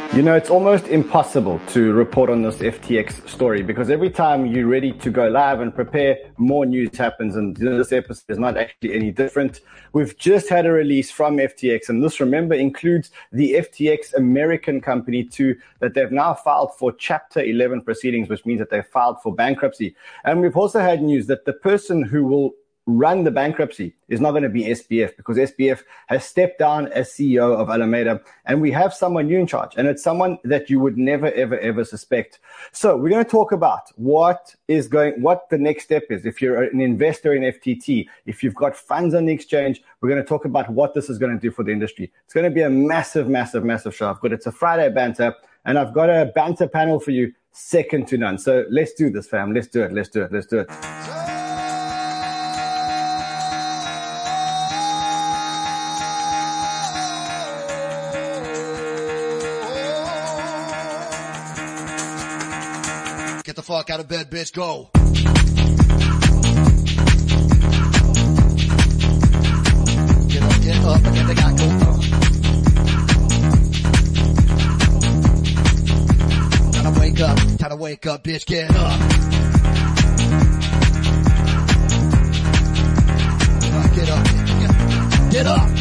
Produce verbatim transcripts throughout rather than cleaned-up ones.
You know, it's almost impossible to report on this F T X story because every time you're ready to go live and prepare, more news happens. And this episode is not actually any different. We've just had a release from F T X, and this, remember, includes the F T X American company too, that they've now filed for Chapter eleven proceedings, which means that they've filed for bankruptcy. And we've also had news that the person who will run the bankruptcy is not going to be S B F, because S B F has stepped down as C E O of Alameda, and we have someone new in charge, and it's someone that you would never, ever, ever suspect. So we're going to talk about what is going, what the next step is. If you're an investor in F T T, if you've got funds on the exchange, we're going to talk about what this is going to do for the industry. It's going to be a massive, massive, massive show. I've got, it's a Friday banter, and I've got a banter panel for you, second to none. So let's do this, fam. Let's do it. Let's do it. Let's do it. Get the fuck out of bed, bitch, go. Get up, get up, and get the guy go up. Time to wake up, time to wake up, bitch, get up. Get up, get up, get up.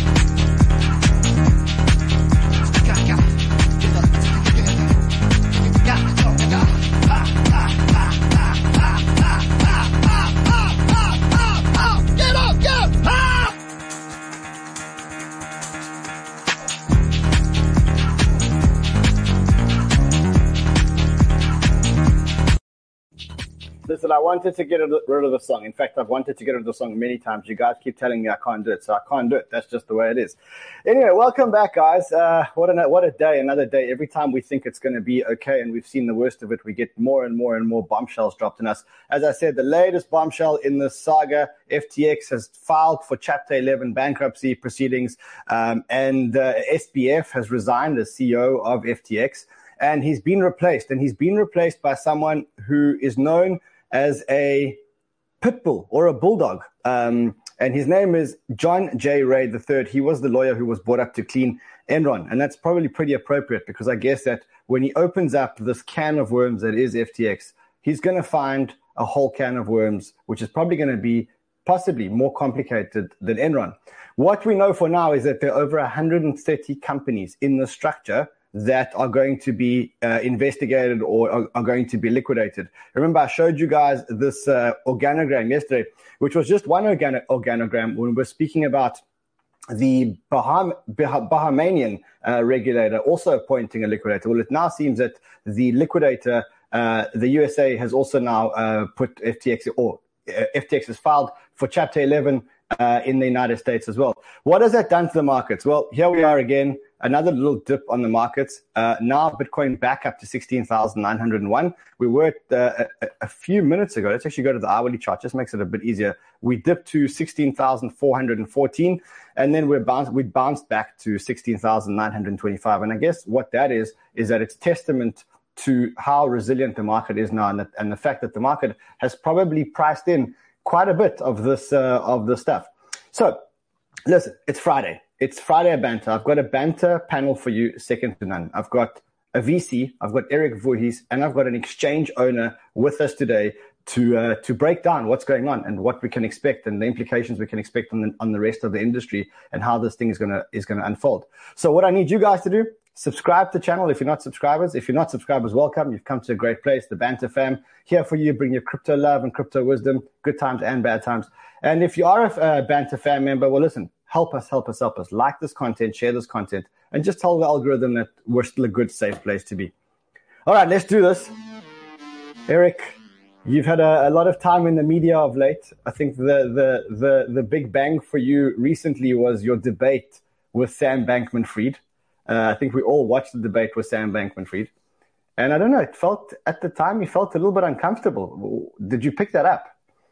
Listen, I wanted to get rid of the song. In fact, I've wanted to get rid of the song many times. You guys keep telling me I can't do it, so I can't do it. That's just the way it is. Anyway, welcome back, guys. Uh, what a what a day, another day. Every time we think it's going to be okay and we've seen the worst of it, we get more and more and more bombshells dropped on us. As I said, the latest bombshell in this saga, F T X has filed for Chapter eleven bankruptcy proceedings, um, and uh, S B F has resigned as C E O of F T X, and he's been replaced, and he's been replaced by someone who is known as a pit bull or a bulldog. Um, and his name is John J. Ray the third. He was the lawyer who was brought up to clean Enron. And that's probably pretty appropriate, because I guess that when he opens up this can of worms that is F T X, he's going to find a whole can of worms, which is probably going to be possibly more complicated than Enron. What we know for now is that there are over one hundred thirty companies in the structure that are going to be uh, investigated or are, are going to be liquidated. Remember, I showed you guys this uh, organogram yesterday, which was just one organ- organogram when we were speaking about the Baham- bah- Bahamian uh, regulator also appointing a liquidator. Well, it now seems that the liquidator, uh, the U S A, has also now uh, put F T X, or uh, F T X has filed for Chapter eleven uh, in the United States as well. What has that done to the markets? Well, here we are again. Another little dip on the markets. Uh, now Bitcoin back up to sixteen thousand nine hundred one. We were at, uh, a, a few minutes ago. Let's actually go to the hourly chart. Just makes it a bit easier. We dipped to sixteen thousand four hundred fourteen, and then we're bounced, we bounced back to sixteen thousand nine hundred twenty-five. And I guess what that is, is that it's testament to how resilient the market is now, and the, and the fact that the market has probably priced in quite a bit of this, uh, of this stuff. So listen, it's Friday. It's Friday banter. I've got a banter panel for you, second to none. I've got a V C, I've got Eric Voorhees, and I've got an exchange owner with us today to uh, to break down what's going on and what we can expect and the implications we can expect on the, on the rest of the industry and how this thing is gonna is gonna unfold. So what I need you guys to do, subscribe to the channel if you're not subscribers. If you're not subscribers, welcome. You've come to a great place, the Banter Fam. Here for you, bring your crypto love and crypto wisdom, good times and bad times. And if you are a uh, Banter Fam member, well, listen, help us, help us, help us. Like this content, share this content, and just tell the algorithm that we're still a good, safe place to be. All right, let's do this. Eric, you've had a, a lot of time in the media of late. I think the, the, the, the big bang for you recently was your debate with Sam Bankman-Fried. Uh, I think we all watched the debate with Sam Bankman-Fried. And I don't know, it felt, at the time, you felt a little bit uncomfortable. Did you pick that up?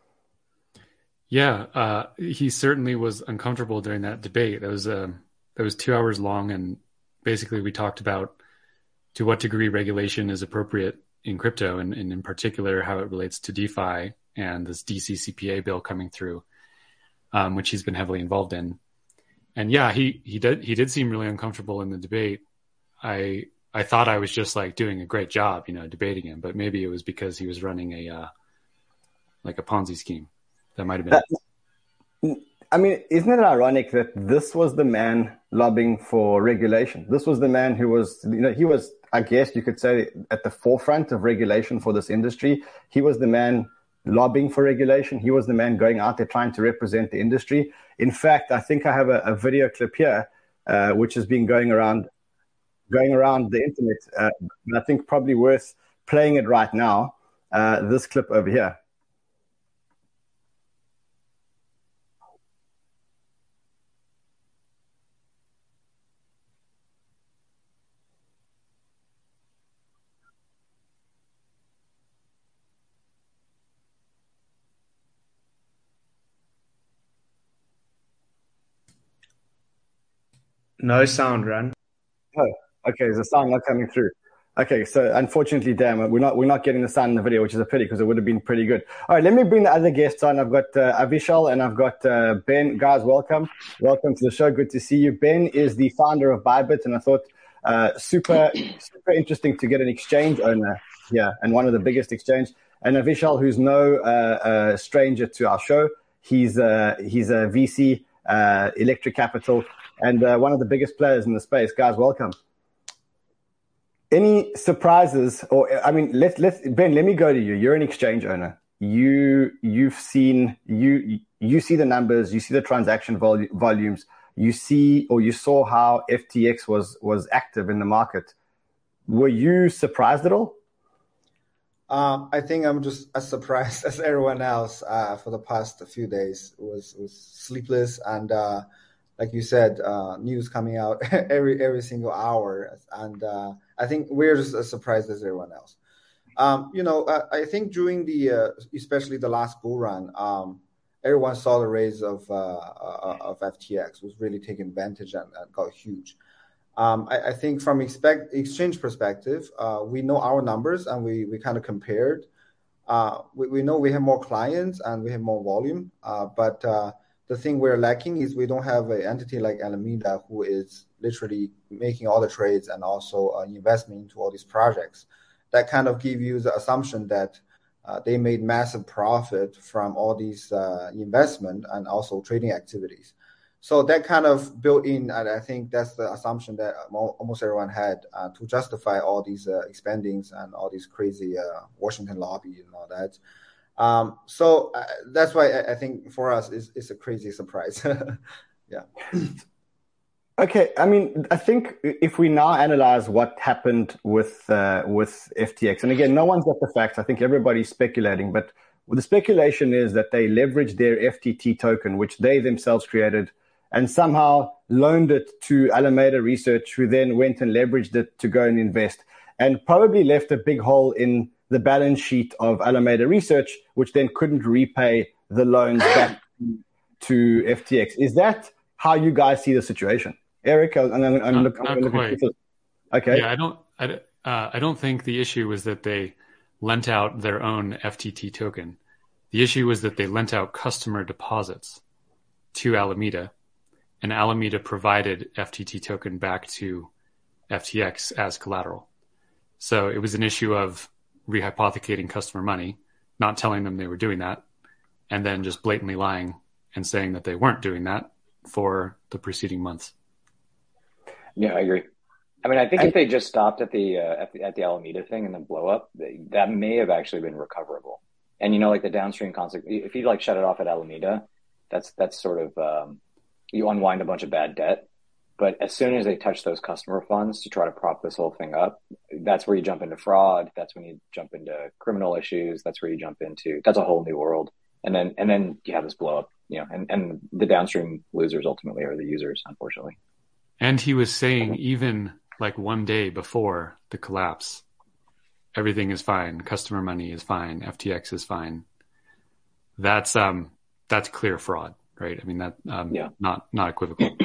Yeah, uh, he certainly was uncomfortable during that debate. That was uh, that was two hours long, and basically we talked about to what degree regulation is appropriate in crypto, and, and in particular how it relates to DeFi and this D C C P A bill coming through, um, which he's been heavily involved in. And yeah, he he did he did seem really uncomfortable in the debate. I I thought I was just like doing a great job, you know, debating him, but maybe it was because he was running a uh, like a Ponzi scheme. That might have been. That, I mean, isn't it ironic that this was the man lobbying for regulation? This was the man who was, you know, he was, I guess you could say, at the forefront of regulation for this industry. He was the man lobbying for regulation. He was the man going out there trying to represent the industry. In fact, I think I have a, a video clip here, uh, which has been going around, going around the internet. Uh, I think probably worth playing it right now. Uh, this clip over here. No sound, Ran. Oh, okay. Is the sound not coming through? Okay, so unfortunately, damn, we're not we're not getting the sound in the video, which is a pity because it would have been pretty good. All right, let me bring the other guests on. I've got uh, Avishal and I've got uh, Ben. Guys, welcome, welcome to the show. Good to see you. Ben is the founder of Bybit, and I thought uh, super super interesting to get an exchange owner here and one of the biggest exchange. And Avishal, who's no uh, uh, stranger to our show, he's uh, he's a V C, uh, Electric Capital. And uh, one of the biggest players in the space. Guys, welcome. Any surprises? Or I mean, let's let's Ben. Let me go to you. You're an exchange owner. You you've seen you you see the numbers. You see the transaction vol- volumes. You see or you saw how F T X was was active in the market. Were you surprised at all? Um, I think I'm just as surprised as everyone else. Uh, for the past few days, it was was sleepless and. Uh, Like you said, uh, news coming out every every single hour, and uh, I think we're just as surprised as everyone else. Um, you know, I, I think during the, uh, especially the last bull run, um, everyone saw the raise of uh, of F T X was really taking advantage and, and got huge. Um, I, I think from expect, exchange perspective, uh, we know our numbers and we we kind of compared. Uh, we, we know we have more clients and we have more volume, uh, but uh, the thing we're lacking is we don't have an entity like Alameda who is literally making all the trades and also uh, investment into all these projects. That kind of give you the assumption that uh, they made massive profit from all these uh, investment and also trading activities. So that kind of built in, and I think that's the assumption that almost everyone had uh, to justify all these uh, expandings and all these crazy uh, Washington lobby and all that. Um, so uh, that's why I, I think for us it's, it's a crazy surprise. Yeah. Okay, I mean, I think if we now analyze what happened with uh, with F T X, and again, no one's got the facts. I think everybody's speculating, but the speculation is that they leveraged their F T T token, which they themselves created, and somehow loaned it to Alameda Research, who then went and leveraged it to go and invest, and probably left a big hole in the balance sheet of Alameda Research, which then couldn't repay the loans back to F T X. Is that how you guys see the situation? Eric, I'm, I'm, I'm not, looking, not I'm quite. looking okay. Yeah, I don't. I, uh, I don't think the issue was that they lent out their own F T T token. The issue was that they lent out customer deposits to Alameda, and Alameda provided F T T token back to F T X as collateral. So it was an issue of rehypothecating customer money, not telling them they were doing that, and then just blatantly lying and saying that they weren't doing that for the preceding months. Yeah, I agree. I mean, I think I, if they just stopped at the, uh, at the at the Alameda thing and then blow up, they, that may have actually been recoverable. And you know, like the downstream concept, if you like shut it off at Alameda, that's that's sort of um, you unwind a bunch of bad debt. But as soon as they touch those customer funds to try to prop this whole thing up, that's where you jump into fraud. That's when you jump into criminal issues. That's where you jump into, that's a whole new world. And then, and then you have this blow up, you know, and, and the downstream losers ultimately are the users, unfortunately. And he was saying even like one day before the collapse, everything is fine. Customer money is fine. F T X is fine. That's, um, that's clear fraud, right? I mean, that, um, yeah. not, not equivocal.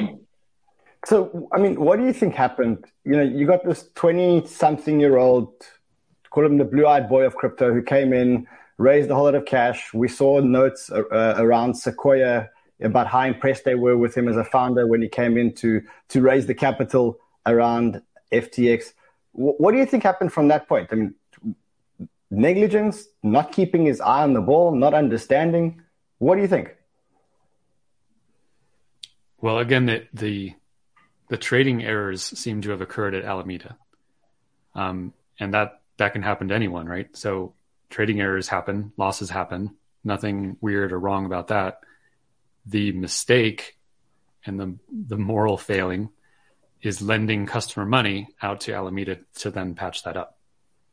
So, I mean, what do you think happened? You know, you got this twenty-something-year-old, call him the blue-eyed boy of crypto, who came in, raised a whole lot of cash. We saw notes uh, around Sequoia about how impressed they were with him as a founder when he came in to, to raise the capital around F T X. what do you think happened from that point? I mean, negligence, not keeping his eye on the ball, not understanding. What do you think? Well, again, the the, the trading errors seem to have occurred at Alameda, um, and that that can happen to anyone, right? So trading errors happen, losses happen. Nothing weird or wrong about that. The mistake and the the moral failing is lending customer money out to Alameda to then patch that up.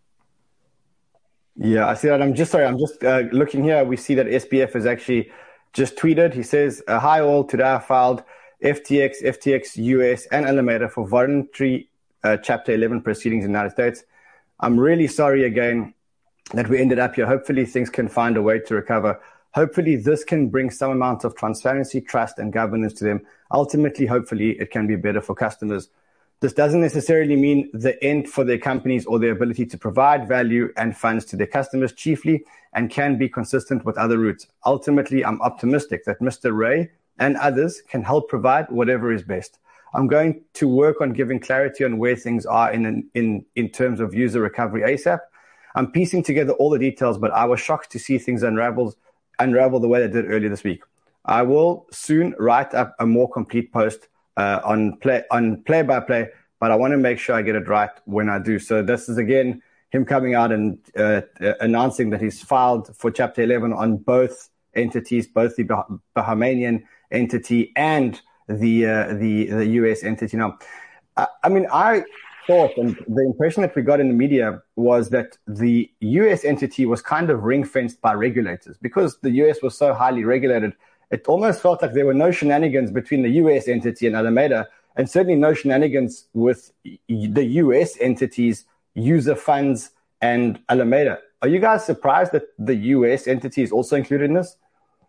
Yeah, I see that. I'm just sorry. I'm just uh, looking here. We see that S B F has actually just tweeted. He says, uh, "Hi all. Today I filed F T X, F T X U S, and Alameda for voluntary uh, Chapter eleven proceedings in the United States. I'm really sorry again that we ended up here. Hopefully things can find a way to recover. Hopefully this can bring some amount of transparency, trust, and governance to them. Ultimately, hopefully it can be better for customers. This doesn't necessarily mean the end for their companies or their ability to provide value and funds to their customers chiefly, and can be consistent with other routes. Ultimately, I'm optimistic that Mister Ray and others can help provide whatever is best. I'm going to work on giving clarity on where things are in, in, in terms of user recovery ASAP. I'm piecing together all the details, but I was shocked to see things unravel, unravel the way they did earlier this week. I will soon write up a more complete post uh, on play on play by play, but I want to make sure I get it right when I do. So this is again him coming out and uh, uh, announcing that he's filed for Chapter eleven on both entities, both the bah- Bahamian entity and the uh, the the U S entity. Now, I, I mean, I thought, and the impression that we got in the media was that the U S entity was kind of ring-fenced by regulators because the U S was so highly regulated. It almost felt like there were no shenanigans between the U S entity and Alameda, and certainly no shenanigans with the U S entities, user funds, and Alameda. Are you guys surprised that the U S entity is also included in this?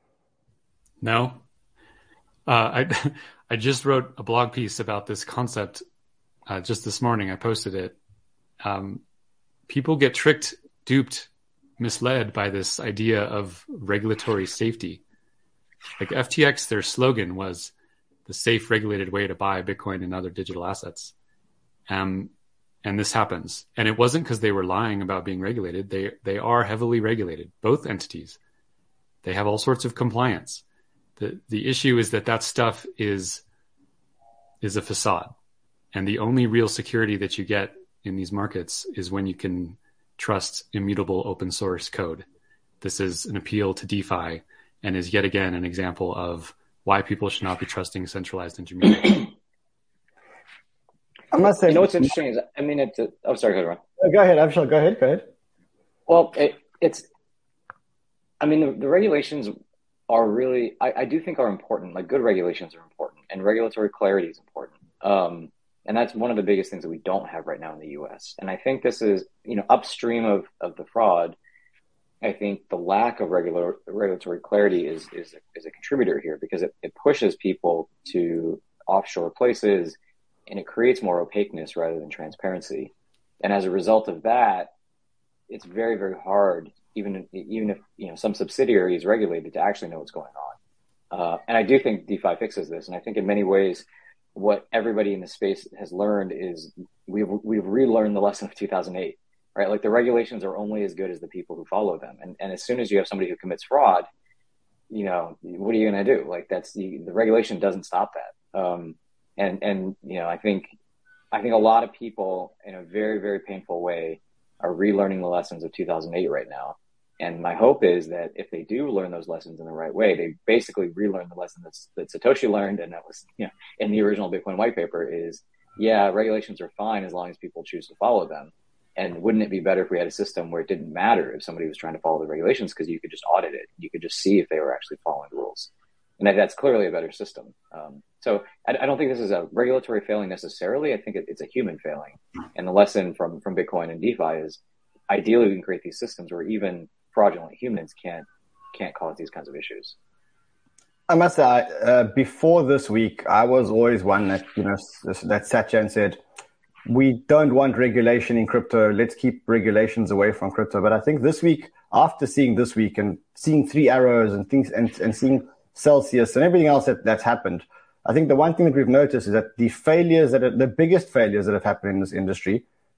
No. Uh, I I just wrote a blog piece about this concept uh, just this morning. I posted it. Um, people get tricked, duped, misled by this idea of regulatory safety. Like F T X, their slogan was the safe, regulated way to buy Bitcoin and other digital assets. Um, and this happens. And it wasn't because they were lying about being regulated. They they are heavily regulated, both entities. They have all sorts of compliance. The the issue is that that stuff is is a facade. And the only real security that you get in these markets is when you can trust immutable open source code. This is an appeal to DeFi and is yet again an example of why people should not be trusting centralized intermediaries. I must say, you know what's interesting is, I mean, it's. A, oh, sorry, go ahead, Ron. Go ahead, Avishal. Go ahead. Go ahead. Well, it, it's. I mean, the, the regulations are really, I, I do think are important. Like good regulations are important, and regulatory clarity is important. Um, and that's one of the biggest things that we don't have right now in the U S. And I think this is, you know, upstream of, of the fraud. I think the lack of regular regulatory clarity is is is a contributor here because it, it pushes people to offshore places and it creates more opaqueness rather than transparency. And as a result of that, it's very, very hard, even if, even if you know some subsidiary is regulated, to actually know what's going on. Uh, and I do think DeFi fixes this. And I think in many ways, what everybody in the space has learned is we've we've relearned the lesson of two thousand eight. Right, like the regulations are only as good as the people who follow them, and and as soon as you have somebody who commits fraud, you know, what are you going to do? Like that's the, the regulation doesn't stop that. Um, and and you know, I think I think a lot of people in a very very painful way are relearning the lessons of two thousand eight right now. And my hope is that if they do learn those lessons in the right way, they basically relearn the lesson that's, that Satoshi learned, and that was you know in the original Bitcoin white paper is yeah, regulations are fine as long as people choose to follow them. And wouldn't it be better if we had a system where it didn't matter if somebody was trying to follow the regulations because you could just audit it. You could just see if they were actually following the rules. And that, that's clearly a better system. Um, so I, I don't think this is a regulatory failing necessarily. I think it, it's a human failing. And the lesson from, from Bitcoin and DeFi is ideally we can create these systems where even fraudulent humans can't can't cause these kinds of issues. I must say, uh, before this week, I was always one that, you know, that sat here and said, we don't want regulation in crypto. Let's keep regulations away from crypto. But I think this week, after seeing this week and seeing Three Arrows and things and, and seeing Celsius and everything else that, that's happened, I think the one thing that we've noticed is that the failures that are, the biggest failures that have happened in this industry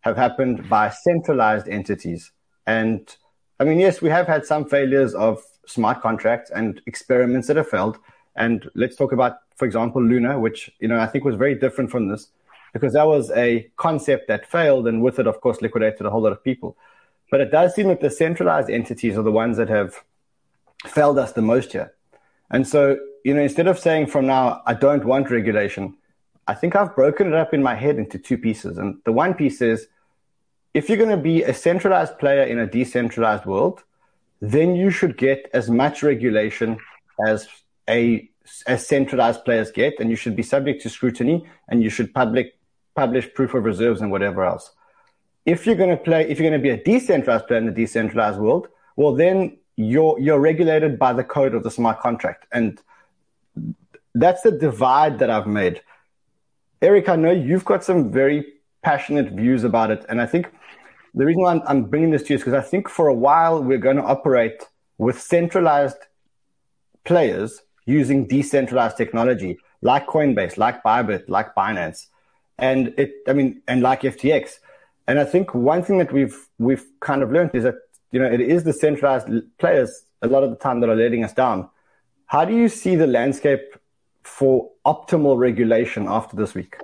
have happened by centralized entities. And I mean, yes, we have had some failures of smart contracts and experiments that have failed. And let's talk about, for example, Luna, which, you know, I think was very different from this because that was a concept that failed and with it, of course, liquidated a whole lot of people. But it does seem that the centralized entities are the ones that have failed us the most here. And so, you know, instead of saying from now, I don't want regulation, I think I've broken it up in my head into two pieces. And the one piece is, if you're going to be a centralized player in a decentralized world, then you should get as much regulation as a as centralized players get, and you should be subject to scrutiny, and you should public publish proof of reserves and whatever else. If you're going to play, if you're going to be a decentralized player in the decentralized world, well, then you're you're regulated by the code of the smart contract, and that's the divide that I've made. Eric, I know you've got some very passionate views about it, and I think the reason why I'm, I'm bringing this to you is because I think for a while we're going to operate with centralized players using decentralized technology, like Coinbase, like Bybit, like Binance, and it, I mean, and like F T X. And I think one thing that we've we've kind of learned is that, you know, it is the centralized players a lot of the time that are letting us down. How do you see the landscape for optimal regulation after this week?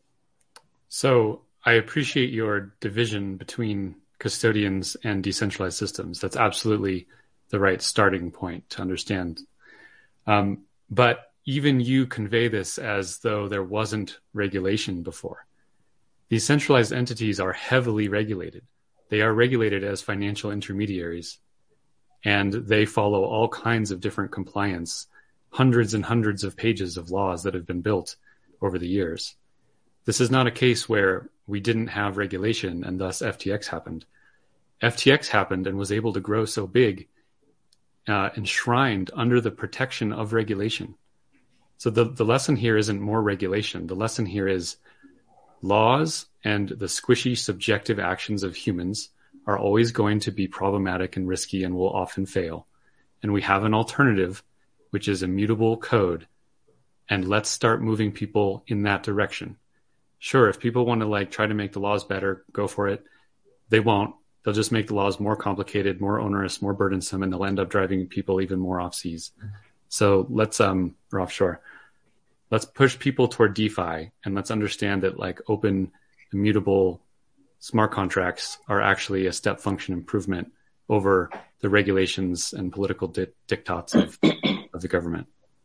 So I appreciate your division between custodians and decentralized systems. That's absolutely the right starting point to understand. Um, but even you convey this as though there wasn't regulation before. These centralized entities are heavily regulated. They are regulated as financial intermediaries, and they follow all kinds of different compliance, hundreds and hundreds of pages of laws that have been built over the years. This is not a case where we didn't have regulation and thus F T X happened. F T X happened and was able to grow so big, uh, enshrined under the protection of regulation. So the, the lesson here isn't more regulation. The lesson here is laws and the squishy subjective actions of humans are always going to be problematic and risky and will often fail. And we have an alternative, which is immutable code. And let's start moving people in that direction. Sure, if people want to like try to make the laws better, go for it. They won't. They'll just make the laws more complicated, more onerous, more burdensome, and they'll end up driving people even more off seas. So let's um or offshore. Let's push people toward DeFi, and let's understand that like open, immutable smart contracts are actually a step function improvement over the regulations and political di- diktats of, of the government.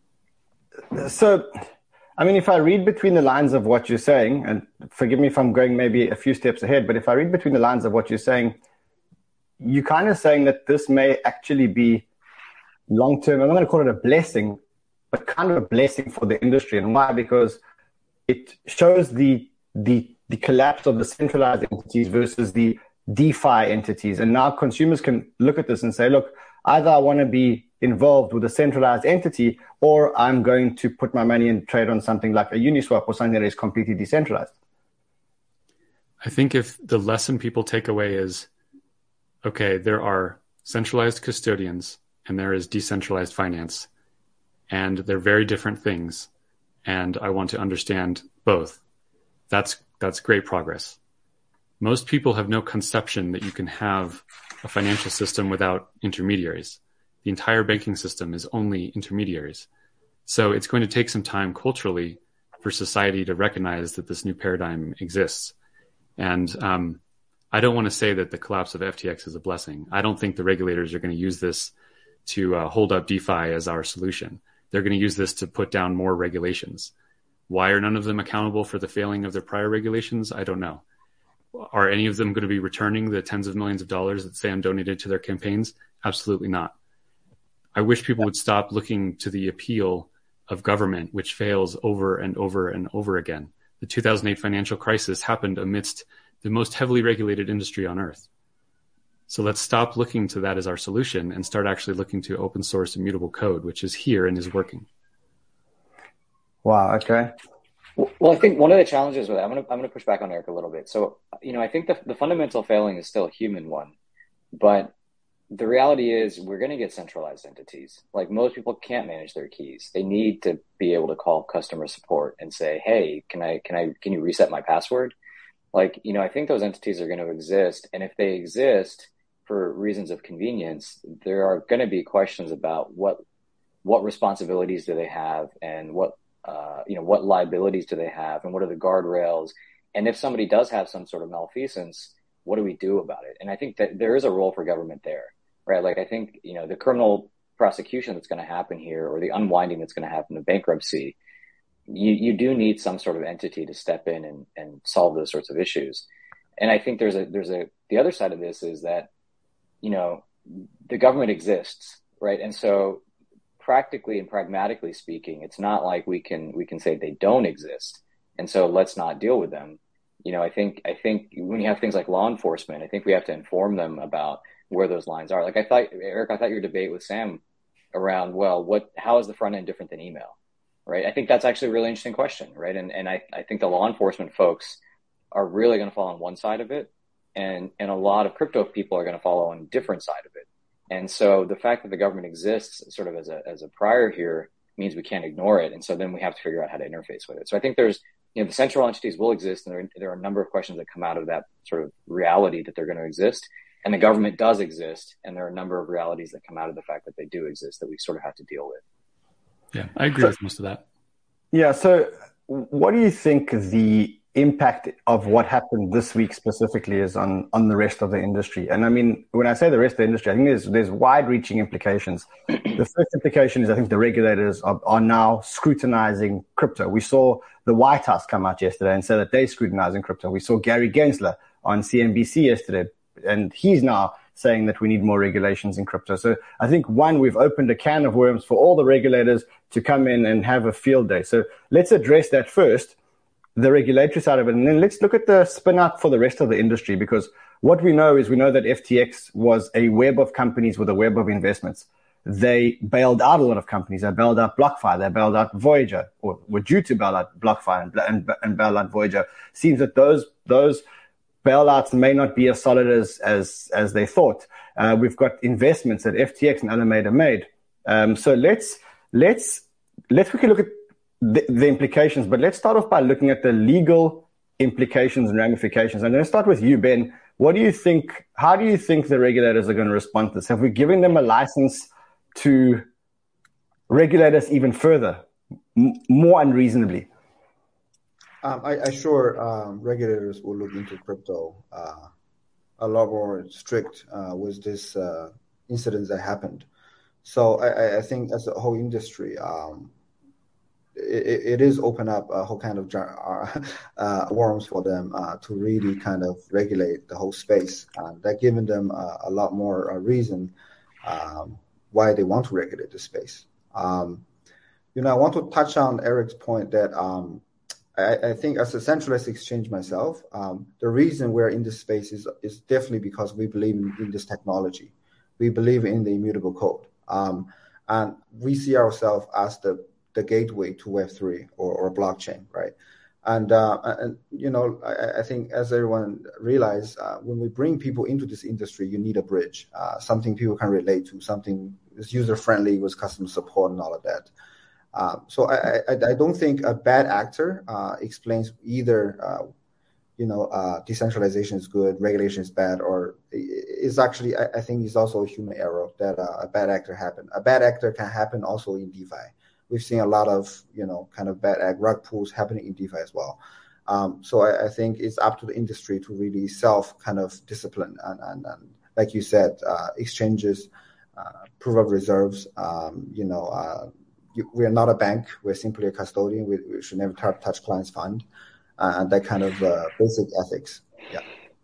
So, I mean, if I read between the lines of what you're saying, and forgive me if I'm going maybe a few steps ahead, but if I read between the lines of what you're saying, you're kind of saying that this may actually be long-term, I'm not going to call it a blessing, but kind of a blessing for the industry. And why? Because it shows the the the collapse of the centralized entities versus the DeFi entities. And now consumers can look at this and say, look, either I want to be involved with a centralized entity, or I'm going to put my money and trade on something like a Uniswap or something that is completely decentralized. I think if the lesson people take away is, okay, there are centralized custodians and there is decentralized finance, and they're very different things, and I want to understand both. That's that's great progress. Most people have no conception that you can have a financial system without intermediaries. The entire banking system is only intermediaries. So it's going to take some time culturally for society to recognize that this new paradigm exists. And um, I don't want to say that the collapse of F T X is a blessing. I don't think the regulators are going to use this to uh, hold up DeFi as our solution. They're going to use this to put down more regulations. Why are none of them accountable for the failing of their prior regulations? I don't know. Are any of them going to be returning the tens of millions of dollars that Sam donated to their campaigns? Absolutely not. I wish people would stop looking to the appeal of government, which fails over and over and over again. The two thousand eight financial crisis happened amidst the most heavily regulated industry on earth. So let's stop looking to that as our solution and start actually looking to open source immutable code, which is here and is working. Wow. Okay. Well, I think one of the challenges with that, I'm going to, I'm going to push back on Eric a little bit. So, you know, I think the, the fundamental failing is still a human one, but the reality is we're going to get centralized entities. Like most people can't manage their keys. They need to be able to call customer support and say, hey, can I, can I, can you reset my password? like, you know, I think those entities are going to exist. And if they exist for reasons of convenience, there are going to be questions about what, what responsibilities do they have, and what, uh, you know, what liabilities do they have, and what are the guardrails? And if somebody does have some sort of malfeasance, what do we do about it? And I think that there is a role for government there, right? Like, I think, you know, the criminal prosecution that's going to happen here, or the unwinding that's going to happen, the bankruptcy, you, you do need some sort of entity to step in and, and solve those sorts of issues. And I think there's a, there's a, the other side of this is that, you know, the government exists, right? And so practically and pragmatically speaking, it's not like we can, we can say they don't exist, and so let's not deal with them. You know, I think, I think when you have things like law enforcement, I think we have to inform them about where those lines are. Like, I thought, Eric, I thought your debate with Sam around, well, what, how is the front end different than email, right? I think that's actually a really interesting question, right? And and I, I think the law enforcement folks are really going to fall on one side of it, and and a lot of crypto people are going to follow on a different side of it. And so the fact that the government exists sort of as a as a prior here means we can't ignore it. And so then we have to figure out how to interface with it. So I think there's, you know, the central entities will exist, and there, there are a number of questions that come out of that sort of reality that they're going to exist. And the government does exist, and there are a number of realities that come out of the fact that they do exist that we sort of have to deal with. Yeah, I agree so, with most of that. Yeah, so what do you think the impact of what happened this week specifically is on, on the rest of the industry? And I mean, when I say the rest of the industry, I think there's there's wide-reaching implications. The first implication is I think the regulators are, are now scrutinizing crypto. We saw the White House come out yesterday and say that they're scrutinizing crypto. We saw Gary Gensler on C N B C yesterday, and he's now saying that we need more regulations in crypto. So I think, one, we've opened a can of worms for all the regulators to come in and have a field day. So let's address that first, the regulatory side of it, and then let's look at the spin out for the rest of the industry, because what we know is we know that F T X was a web of companies with a web of investments. They bailed out a lot of companies. They bailed out BlockFi. They bailed out Voyager, or were due to bail out BlockFi and, and, and bail out Voyager. Seems that those those bailouts may not be as solid as as as they thought. Uh, we've got investments that F T X and Alameda made. Um, so let's let's let's quickly look at the, the implications. But let's start off by looking at the legal implications and ramifications. I'm going to start with you, Ben. What do you think? How do you think the regulators are going to respond to this? Have we given them a license to regulate us even further, m- more unreasonably? Um, I, I sure um, regulators will look into crypto uh, a lot more strict uh, with this uh, incidents that happened. So I, I think as a whole industry, um, it, it is open up a whole kind of jar, uh, worms for them uh, to really kind of regulate the whole space. Uh, that giving them uh, a lot more uh, reason um, why they want to regulate the space. Um, you know, I want to touch on Eric's point that um, I, I think as a centralized exchange myself, um, the reason we're in this space is, is definitely because we believe in, in this technology. We believe in the immutable code. Um, and we see ourselves as the, the gateway to Web three or, or blockchain, right? And, uh, and you know, I, I think as everyone realized, uh, when we bring people into this industry, you need a bridge, uh, something people can relate to, something that's user-friendly with customer support and all of that. Uh, so I, I, I don't think a bad actor uh, explains either, uh, you know, uh, decentralization is good, regulation is bad, or it's actually, I, I think it's also a human error that uh, a bad actor happened. A bad actor can happen also in DeFi. We've seen a lot of, you know, kind of bad act rug pulls happening in DeFi as well. Um, so I, I think it's up to the industry to really self kind of discipline and, and, and like you said, uh, exchanges, uh, proof of reserves, um, you know, uh, you, we are not a bank. We're simply a custodian. We, we should never t- touch clients' fund, uh, and that kind of uh, basic ethics. Yeah.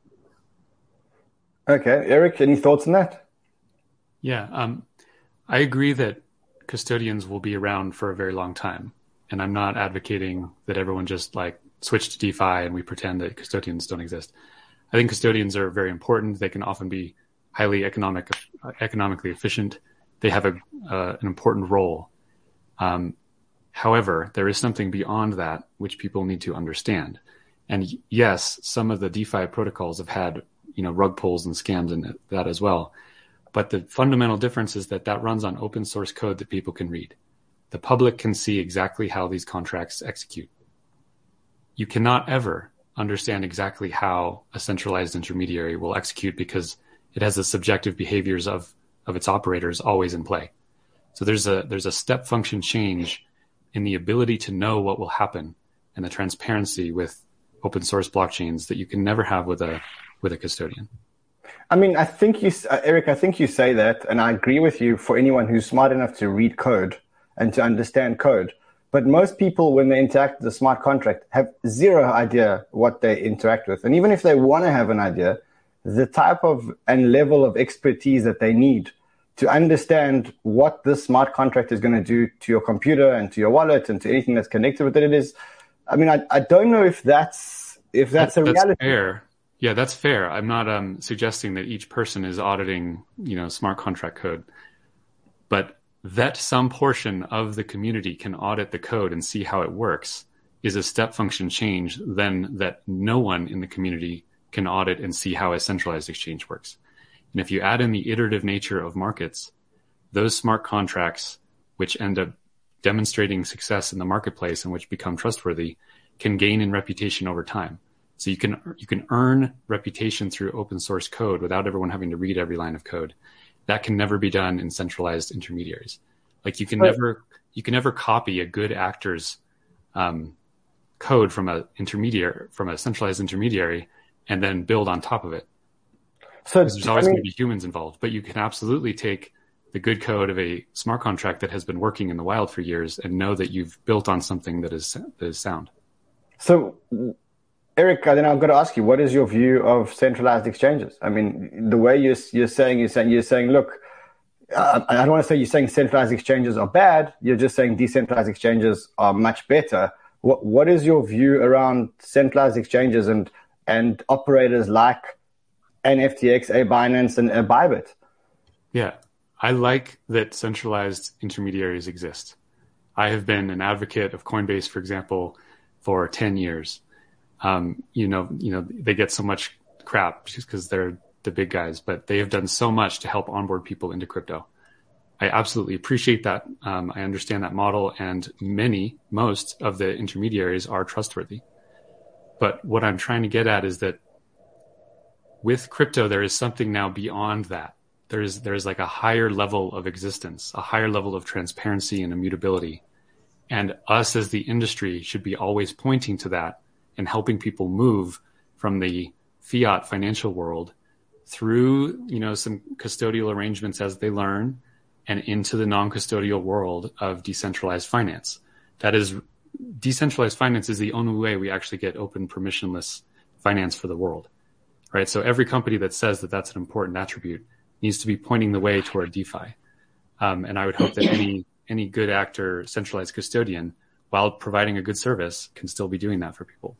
Okay, Eric, any thoughts on that? Yeah, um, I agree that custodians will be around for a very long time, and I'm not advocating that everyone just like switch to DeFi and we pretend that custodians don't exist. I think custodians are very important. They can often be highly economic, uh, economically efficient. They have a uh, an important role. Um, however, there is something beyond that which people need to understand. And yes, some of the DeFi protocols have had, you know, rug pulls and scams in that as well. But the fundamental difference is that that runs on open source code that people can read. The public can see exactly how these contracts execute. You cannot ever understand exactly how a centralized intermediary will execute because it has the subjective behaviors of, of its operators always in play. So there's a there's a step function change in the ability to know what will happen and the transparency with open source blockchains that you can never have with a with a custodian. I mean, I think you, uh, Eric, I think you say that, and I agree with you for anyone who's smart enough to read code and to understand code. But most people, when they interact with the smart contract, have zero idea what they interact with. And even if they want to have an idea, the type of and level of expertise that they need to understand what this smart contract is going to do to your computer and to your wallet and to anything that's connected with it, it is, I mean, I, I don't know if that's if that's that, a reality. That's fair. Yeah, that's fair. I'm not um, suggesting that each person is auditing, you know, smart contract code, but that some portion of the community can audit the code and see how it works is a step function change than that no one in the community can audit and see how a centralized exchange works. And if you add in the iterative nature of markets, those smart contracts, which end up demonstrating success in the marketplace and which become trustworthy, can gain in reputation over time. So you can you can earn reputation through open source code without everyone having to read every line of code. That can never be done in centralized intermediaries. Like you can right. never you can never copy a good actor's um, code from a intermediary from a centralized intermediary and then build on top of it. So there's always I mean, going to be humans involved, but you can absolutely take the good code of a smart contract that has been working in the wild for years and know that you've built on something that is that is sound. So, Eric, then I've got to ask you, what is your view of centralized exchanges? I mean, the way you're, you're saying, you're saying, you're saying, look, uh, I don't want to say you're saying centralized exchanges are bad. You're just saying decentralized exchanges are much better. What What is your view around centralized exchanges and and operators like an F T X, a Binance, and a Bybit? Yeah, I like that centralized intermediaries exist. I have been an advocate of Coinbase, for example, for ten years. Um, you know, you know, they get so much crap just because they're the big guys, but they have done so much to help onboard people into crypto. I absolutely appreciate that. Um, I understand that model, and many, most of the intermediaries are trustworthy. But what I'm trying to get at is that with crypto, there is something now beyond that. There is, there is like a higher level of existence, a higher level of transparency and immutability. And us as the industry should be always pointing to that and helping people move from the fiat financial world through, you know, some custodial arrangements as they learn and into the non-custodial world of decentralized finance. That is, decentralized finance is the only way we actually get open, permissionless finance for the world, right? So every company that says that that's an important attribute needs to be pointing the way toward DeFi. Um, and I would hope that any any good actor, centralized custodian, while providing a good service, can still be doing that for people.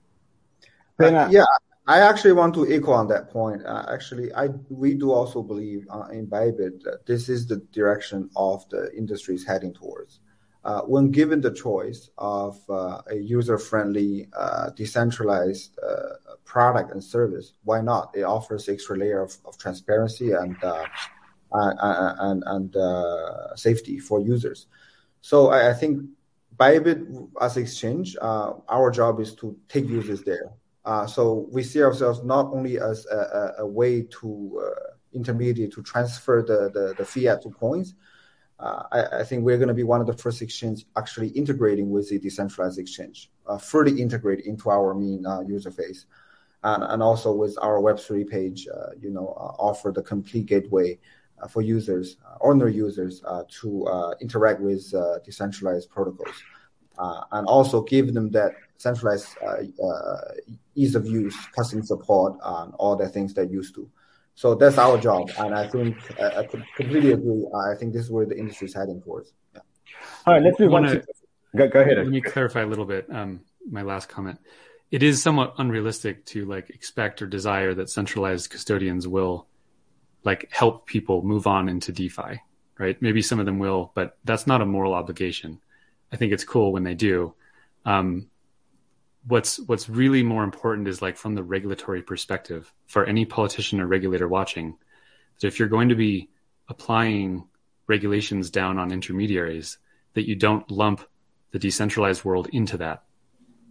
Uh, yeah, I actually want to echo on that point. Uh, actually, I we do also believe uh, in Bybit that this is the direction of the industry is heading towards. Uh, when given the choice of uh, a user-friendly, uh, decentralized uh, product and service, why not? It offers extra layer of, of transparency and uh, uh, and, and uh, safety for users. So I, I think Bybit as exchange, uh, our job is to take users there. Uh, so we see ourselves not only as a, a, a way to uh, intermediate to transfer the, the, the fiat to coins. Uh, I, I think we're going to be one of the first exchange actually integrating with the decentralized exchange, uh, fully integrate into our main uh, user face, and, and also with our Web three page, uh, you know, uh, offer the complete gateway uh, for users, uh, ordinary users, uh, to uh, interact with uh, decentralized protocols, uh, and also give them that centralized uh, uh, ease of use, customer support, and all the things they're used to. So that's our job, and I think I, I completely agree. I think this is where the industry is heading towards. Yeah. All right, let's move on to go, go ahead. Let me clarify a little bit. Um, my last comment: it is somewhat unrealistic to like expect or desire that centralized custodians will like help people move on into DeFi, right? Maybe some of them will, but that's not a moral obligation. I think it's cool when they do. Um, What's what's really more important is like from the regulatory perspective for any politician or regulator watching, that if you're going to be applying regulations down on intermediaries, that you don't lump the decentralized world into that.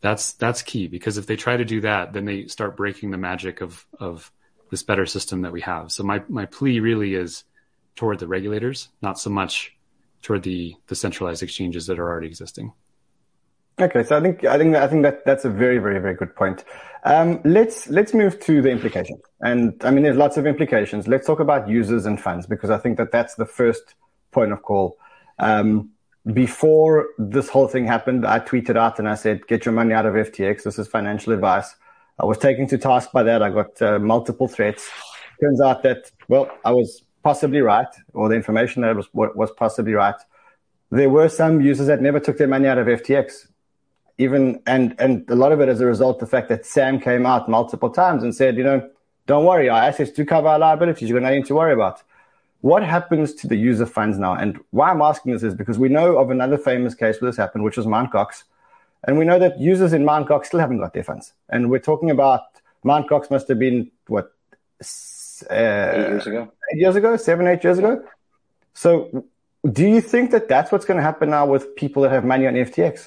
That's that's key, because if they try to do that, then they start breaking the magic of of this better system that we have. So my my plea really is toward the regulators, not so much toward the the centralized exchanges that are already existing. Okay, so I think I think I think that that's a very very very good point. Um, let's let's move to the implications, and I mean there's lots of implications. Let's talk about users and funds, because I think that that's the first point of call. Um, before this whole thing happened, I tweeted out and I said, "Get your money out of F T X. This is financial advice." I was taken to task by that. I got uh, multiple threats. Turns out that, well, I was possibly right, or the information that was was possibly right. There were some users that never took their money out of F T X. Even and and a lot of it as a result of the fact that Sam came out multiple times and said, you know, don't worry, our assets do cover our liabilities. You've got nothing to worry about. What happens to the user funds now? And why I'm asking this is because we know of another famous case where this happened, which was Mt. Gox. And we know that users in Mt. Gox still haven't got their funds. And we're talking about Mt. Gox must have been, what, uh, eight years ago? Eight years ago, seven, eight years ago. So do you think that that's what's going to happen now with people that have money on F T X?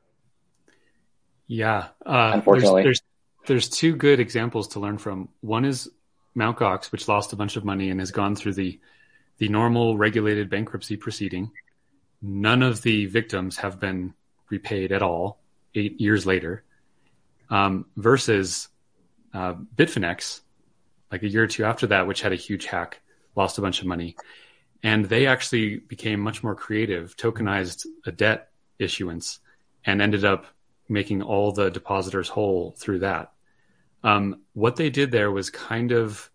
Yeah. Uh, Unfortunately. There's, there's, there's two good examples to learn from. One is Mt. Gox, which lost a bunch of money and has gone through the, the normal regulated bankruptcy proceeding. None of the victims have been repaid at all eight years later, um, versus uh, Bitfinex, like a year or two after that, which had a huge hack, lost a bunch of money. And they actually became much more creative, tokenized a debt issuance, and ended up making all the depositors whole through that. Um, what they did there was kind of,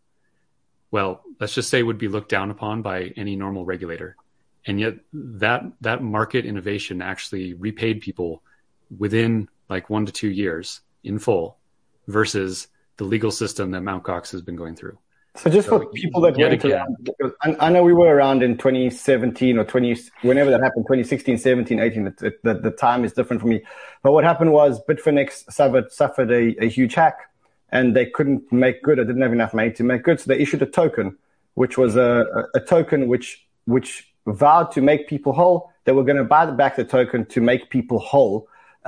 well, let's just say would be looked down upon by any normal regulator. And yet that that market innovation actually repaid people within like one to two years in full, versus the legal system that Mt. Gox has been going through. So just so for people that weren't around, I, I know we were around in twenty seventeen or twenty, whenever that happened, twenty sixteen, seventeen, eighteen, the, the, the time is different for me. But what happened was Bitfinex suffered, suffered a, a huge hack, and they couldn't make good or didn't have enough money to make good. So they issued a token, which was a, a, a token which which vowed to make people whole. They were going to buy back the token to make people whole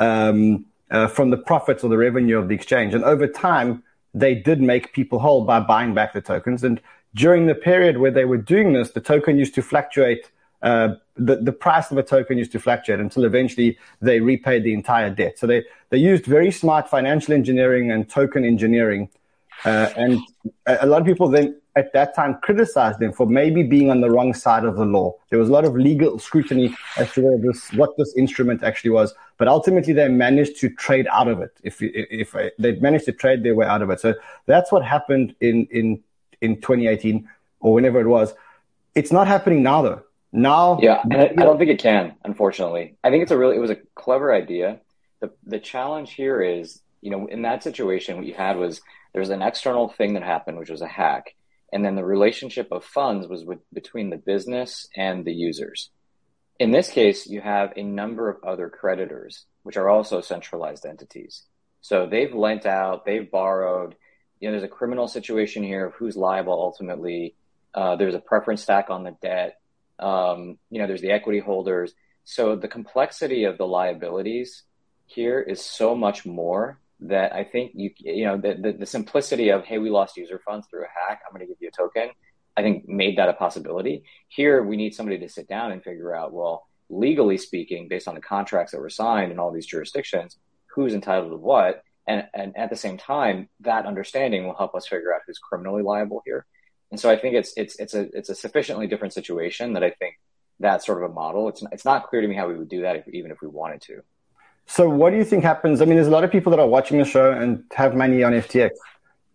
um, uh, from the profits or the revenue of the exchange. And over time, they did make people whole by buying back the tokens. And during the period where they were doing this, the token used to fluctuate. Uh, the, the price of a token used to fluctuate until eventually they repaid the entire debt. So they, they used very smart financial engineering and token engineering. Uh, and a lot of people then at that time criticized them for maybe being on the wrong side of the law. There was a lot of legal scrutiny as to whether this, what this instrument actually was. But ultimately, they managed to trade out of it. If if, if they managed to trade their way out of it, so that's what happened in in in twenty eighteen or whenever it was. It's not happening now, though. Now, yeah, and I, I don't think it can. Unfortunately, I think it's a really it was a clever idea. the The challenge here is, you know, in that situation, what you had was there's an external thing that happened, which was a hack, and then the relationship of funds was with, between the business and the users. In this case, you have a number of other creditors, which are also centralized entities. So they've lent out, they've borrowed. You know, there's a criminal situation here of who's liable ultimately. Uh, there's a preference stack on the debt. Um, you know, there's the equity holders. So the complexity of the liabilities here is so much more that I think you, you know, the, the, the simplicity of, hey, we lost user funds through a hack, I'm going to give you a token, I think made that a possibility. Here, we need somebody to sit down and figure out, well, legally speaking, based on the contracts that were signed in all these jurisdictions, who's entitled to what. And, and at the same time, that understanding will help us figure out who's criminally liable here. And so I think it's it's it's a it's a sufficiently different situation that I think that's sort of a model. It's it's not clear to me how we would do that if, even if we wanted to. So what do you think happens? I mean, there's a lot of people that are watching the show and have money on F T X.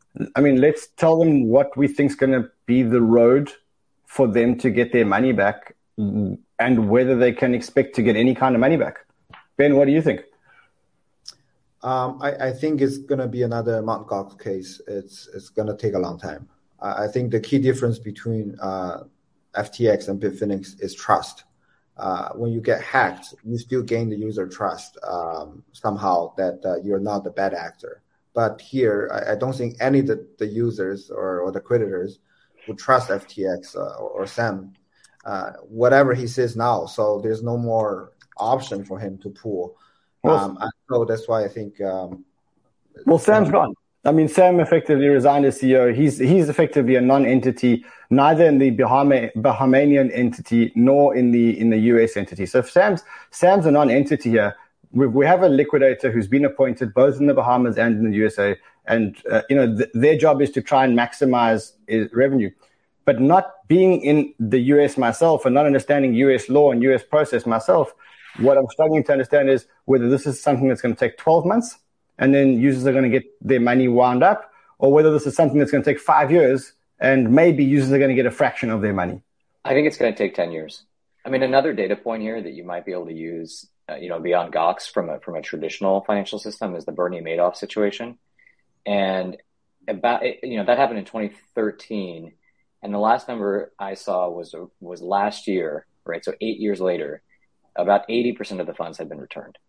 I mean, let's tell them what we think is going to be the road for them to get their money back and whether they can expect to get any kind of money back. Ben, what do you think? Um, I, I think it's going to be another Mt. Gox case. It's it's going to take a long time. I, I think the key difference between uh, F T X and Bitfinex is trust. Uh, when you get hacked, you still gain the user trust um, somehow that uh, you're not the bad actor. But here, I, I don't think any of the, the users or, or the creditors would trust F T X uh, or, or Sam, uh, whatever he says now. So there's no more option for him to pull. Um, and so that's why I think. Um, well, Sam's gone. I mean, Sam effectively resigned as C E O. He's he's effectively a non-entity, neither in the Bahama, Bahamian entity nor in the in the U S entity. So if Sam's Sam's a non-entity here. We, we have a liquidator who's been appointed both in the Bahamas and in the U S A, and uh, you know th- their job is to try and maximize uh, revenue. But not being in the U S myself and not understanding U S law and U S process myself, what I'm struggling to understand is whether this is something that's going to take twelve months and then users are going to get their money wound up, or whether this is something that's going to take five years and maybe users are going to get a fraction of their money. I think it's going to take ten years. I mean, another data point here that you might be able to use, uh, you know, beyond Gox from a, from a traditional financial system is the Bernie Madoff situation. And about, you know, that happened in twenty thirteen. And the last number I saw was, was last year, right? So eight years later, about eighty percent of the funds had been returned.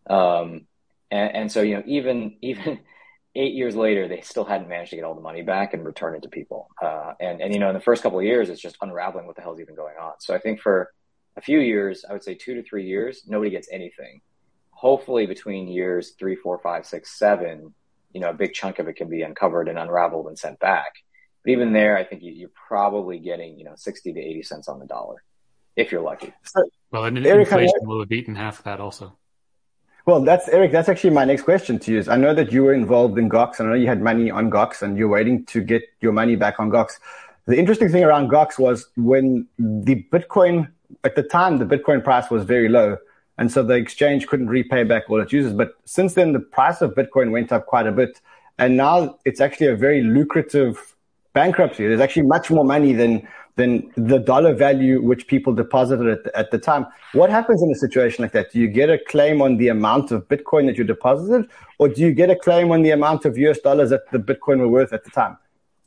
Um, and, and so, you know, even, even eight years later, they still hadn't managed to get all the money back and return it to people. Uh, and, and, you know, in the first couple of years, it's just unraveling what the hell's even going on. So I think for a few years, I would say two to three years, nobody gets anything. Hopefully between years three, four, five, six, seven, you know, a big chunk of it can be uncovered and unraveled and sent back. But even there, I think you, you're probably getting, you know, sixty to eighty cents on the dollar, if you're lucky. Well, and Eric, inflation will have eaten half of that also. Well, that's Eric. That's actually my next question to you. Is I know that you were involved in Gox, and I know you had money on Gox, and you're waiting to get your money back on Gox. The interesting thing around Gox was when the Bitcoin, at the time, the Bitcoin price was very low, and so the exchange couldn't repay back all its users. But since then, the price of Bitcoin went up quite a bit, and now it's actually a very lucrative bankruptcy. There's actually much more money than than the dollar value which people deposited at the, at the time. What happens in a situation like that? Do you get a claim on the amount of Bitcoin that you deposited, or do you get a claim on the amount of U S dollars that the Bitcoin were worth at the time?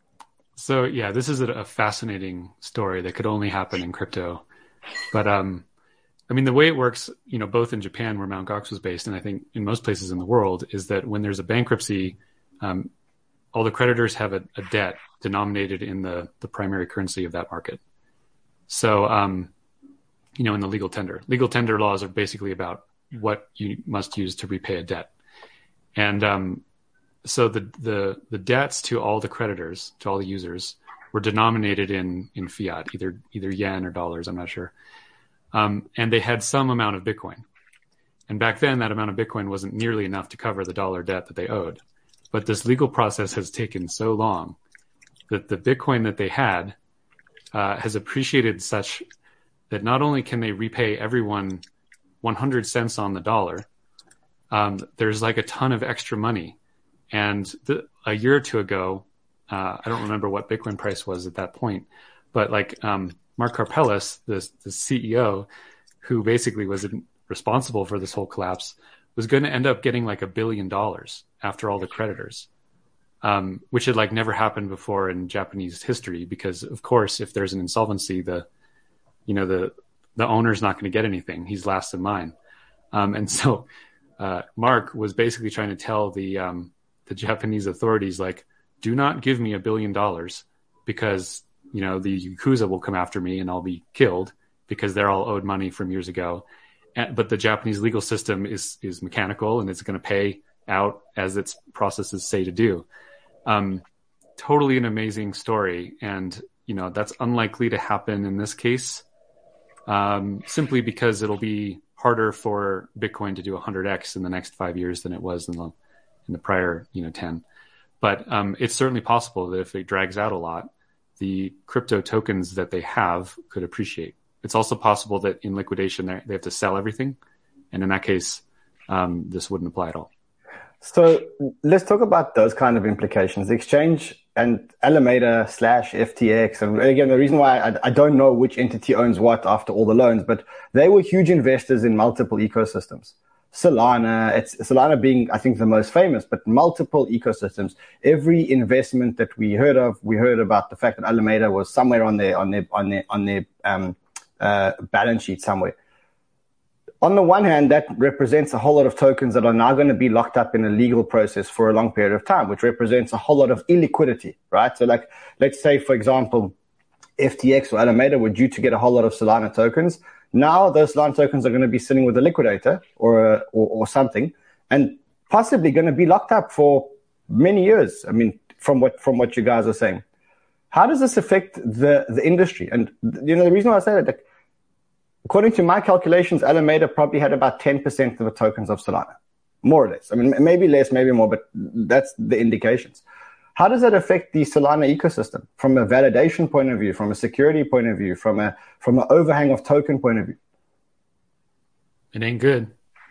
So yeah, this is a fascinating story that could only happen in crypto. But um, I mean, the way it works, you know, both in Japan where Mt. Gox was based, and I think in most places in the world, is that when there's a bankruptcy, um, all the creditors have a, a debt denominated in the, the primary currency of that market. So, um, you know, in the legal tender, legal tender laws are basically about what you must use to repay a debt. And um, so the, the the debts to all the creditors, to all the users, were denominated in in fiat, either either yen or dollars, I'm not sure. Um, and they had some amount of Bitcoin. And back then, that amount of Bitcoin wasn't nearly enough to cover the dollar debt that they owed. But this legal process has taken so long that the Bitcoin that they had uh, has appreciated such that not only can they repay everyone one hundred cents on the dollar, um, there's like a ton of extra money. And the, a year or two ago, uh, I don't remember what Bitcoin price was at that point, but like um, Mark Karpelès, the, the C E O, who basically was responsible for this whole collapse, was going to end up getting like a billion dollars after all the creditors, um, which had like never happened before in Japanese history. Because of course, if there's an insolvency, the, you know, the, the owner's not going to get anything. He's last in line. Um, and so, uh, Mark was basically trying to tell the, um, the Japanese authorities, like, do not give me a billion dollars because, you know, the Yakuza will come after me and I'll be killed because they're all owed money from years ago. And, but the Japanese legal system is, is mechanical and it's going to pay out as its processes say to do. Um, totally an amazing story. And, you know, that's unlikely to happen in this case, um, simply because it'll be harder for Bitcoin to do one hundred x in the next five years than it was in the, in the prior, you know, ten. But um, it's certainly possible that if it drags out a lot, the crypto tokens that they have could appreciate. It's also possible that in liquidation, they have to sell everything. And in that case, um, this wouldn't apply at all. So let's talk about those kind of implications. The exchange and Alameda slash F T X. And again, the reason why I, I don't know which entity owns what after all the loans, but they were huge investors in multiple ecosystems. Solana, it's Solana being, I think, the most famous, but multiple ecosystems. Every investment that we heard of, we heard about the fact that Alameda was somewhere on their, on their, on their, on their, um, uh, balance sheet somewhere. On the one hand, that represents a whole lot of tokens that are now going to be locked up in a legal process for a long period of time, which represents a whole lot of illiquidity, right? So like, let's say, for example, F T X or Alameda were due to get a whole lot of Solana tokens. Now those Solana tokens are going to be sitting with a liquidator or, a, or, or something, and possibly going to be locked up for many years. I mean, from what from what you guys are saying, how does this affect the the industry? And you know, the reason why I say that, like, according to my calculations, Alameda probably had about ten percent of the tokens of Solana, more or less. I mean, maybe less, maybe more, but that's the indications. How does that affect the Solana ecosystem from a validation point of view, from a security point of view, from a from an overhang of token point of view? It ain't good.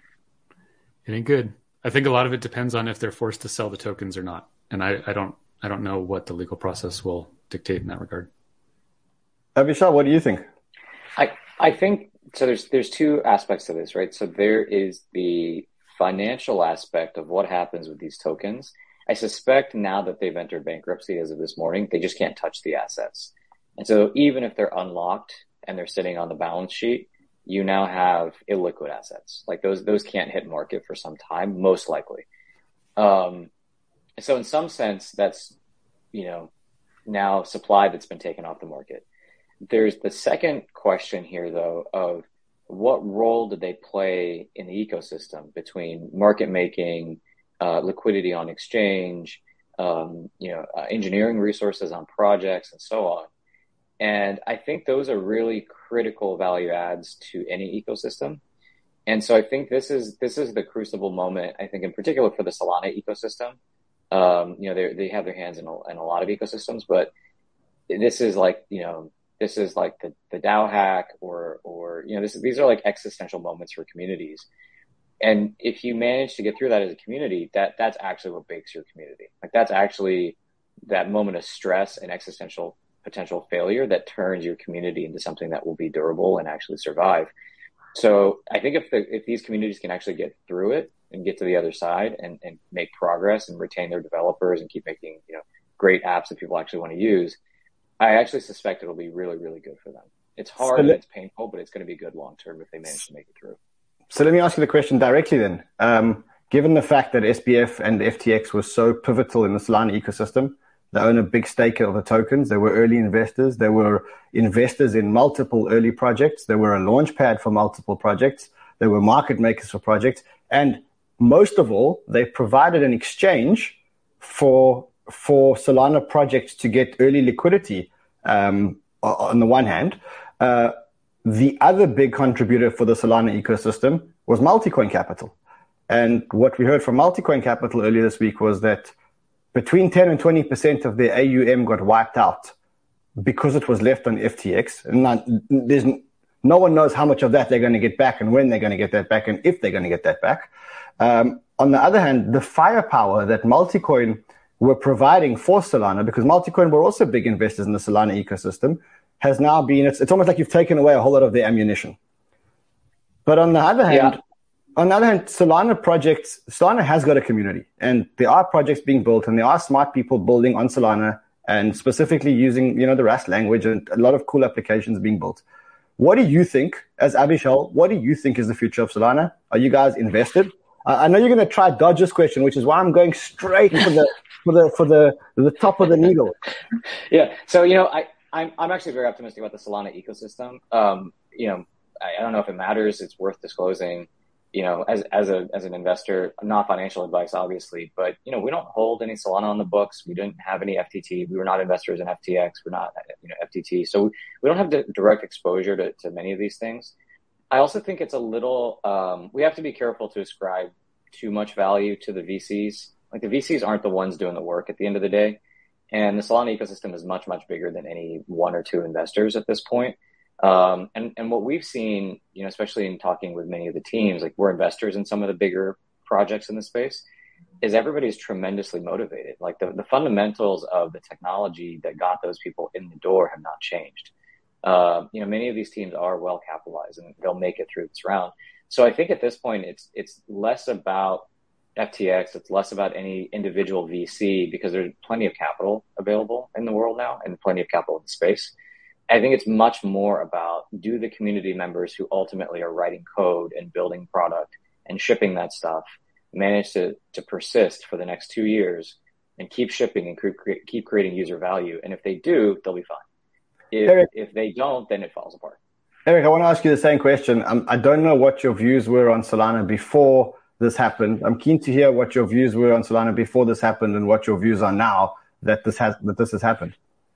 It ain't good. I think a lot of it depends on if they're forced to sell the tokens or not. And I, I don't I don't know what the legal process will dictate in that regard. Avishal, what do you think? I I think so. There's there's two aspects to this, right? So there is the financial aspect of what happens with these tokens. I suspect now that they've entered bankruptcy as of this morning, they just can't touch the assets. And so even if they're unlocked and they're sitting on the balance sheet, you now have illiquid assets. Like those those can't hit market for some time, most likely. Um, so in some sense, that's, you know, now supply that's been taken off the market. There's the second question here, though, of what role did they play in the ecosystem between market making, uh, liquidity on exchange, um, you know, uh, engineering resources on projects, and so on. And I think those are really critical value adds to any ecosystem. And so I think this is this is the crucible moment, I think, in particular for the Solana ecosystem. Um, you know, they they have their hands in a, in a lot of ecosystems, but this is like, you know, this is like the, the DAO hack or, or, you know, this, these are like existential moments for communities. And if you manage to get through that as a community, that that's actually what bakes your community. Like that's actually that moment of stress and existential potential failure that turns your community into something that will be durable and actually survive. So I think if the, if these communities can actually get through it and get to the other side and, and make progress and retain their developers and keep making, you know, great apps that people actually want to use, I actually suspect it'll be really, really good for them. It's hard so and it's painful, but it's going to be good long term if they manage to make it through. So let me ask you the question directly then. Um, given the fact that S B F and F T X were so pivotal in the Solana ecosystem, they own a big stake of the tokens. They were early investors. They were investors in multiple early projects. They were a launch pad for multiple projects. They were market makers for projects. And most of all, they provided an exchange for for Solana projects to get early liquidity um, on the one hand. Uh, the other big contributor for the Solana ecosystem was Multicoin Capital. And what we heard from Multicoin Capital earlier this week was that between ten and twenty percent of their A U M got wiped out because it was left on F T X. And not, there's, no one knows how much of that they're going to get back and when they're going to get that back and if they're going to get that back. Um, on the other hand, the firepower that Multicoin were providing for Solana, because Multicoin were also big investors in the Solana ecosystem, has now been, it's, it's almost like you've taken away a whole lot of their ammunition. But on the other hand, yeah. on the other hand, Solana projects, Solana has got a community and there are projects being built and there are smart people building on Solana and specifically using, you know, the Rust language and a lot of cool applications being built. What do you think, as Avishal, what do you think is the future of Solana? Are you guys invested? I know you're going to try dodge this question, which is why I'm going straight for the for the for the the top of the needle. Yeah. So you know, I I'm I'm actually very optimistic about the Solana ecosystem. Um, you know, I, I don't know if it matters. It's worth disclosing. You know, as as a as an investor, not financial advice, obviously, but you know, we don't hold any Solana on the books. We didn't have any F T T. We were not investors in F T X. We're not, you know, F T T. So we don't have the direct exposure to to many of these things. I also think it's a little, um, we have to be careful to ascribe too much value to the V Cs. Like the V Cs aren't the ones doing the work at the end of the day. And the Solana ecosystem is much, much bigger than any one or two investors at this point. Um, and, and what we've seen, you know, especially in talking with many of the teams, like we're investors in some of the bigger projects in the space, is everybody's tremendously motivated. Like the, the fundamentals of the technology that got those people in the door have not changed. Uh, you know, many of these teams are well capitalized and they'll make it through this round. So I think at this point, it's it's less about F T X, it's less about any individual V C because there's plenty of capital available in the world now and plenty of capital in space. I think it's much more about, do the community members who ultimately are writing code and building product and shipping that stuff manage to to persist for the next two years and keep shipping and cre- keep creating user value? And if they do, they'll be fine. If, if they don't, then it falls apart. Eric, I want to ask you the same question. Um, I don't know what your views were on Solana before this happened. I'm keen to hear what your views were on Solana before this happened and what your views are now that this has that this has happened.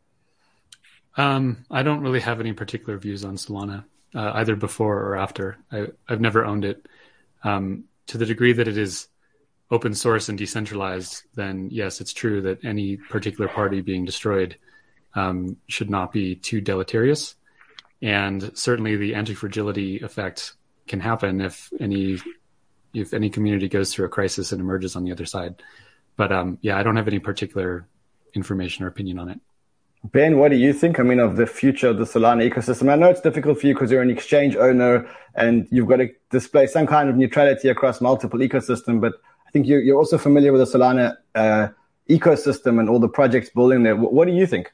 Um, I don't really have any particular views on Solana, uh, either before or after. I, I've never owned it. Um, to the degree that it is open source and decentralized, then yes, it's true that any particular party being destroyed um, should not be too deleterious. And certainly the anti-fragility effect can happen if any if any community goes through a crisis and emerges on the other side. But um, yeah, I don't have any particular information or opinion on it. Ben, what do you think? I mean, of the future of the Solana ecosystem? I know it's difficult for you because you're an exchange owner and you've got to display some kind of neutrality across multiple ecosystems. But I think you're, you're also familiar with the Solana uh, ecosystem and all the projects building there. What do you think?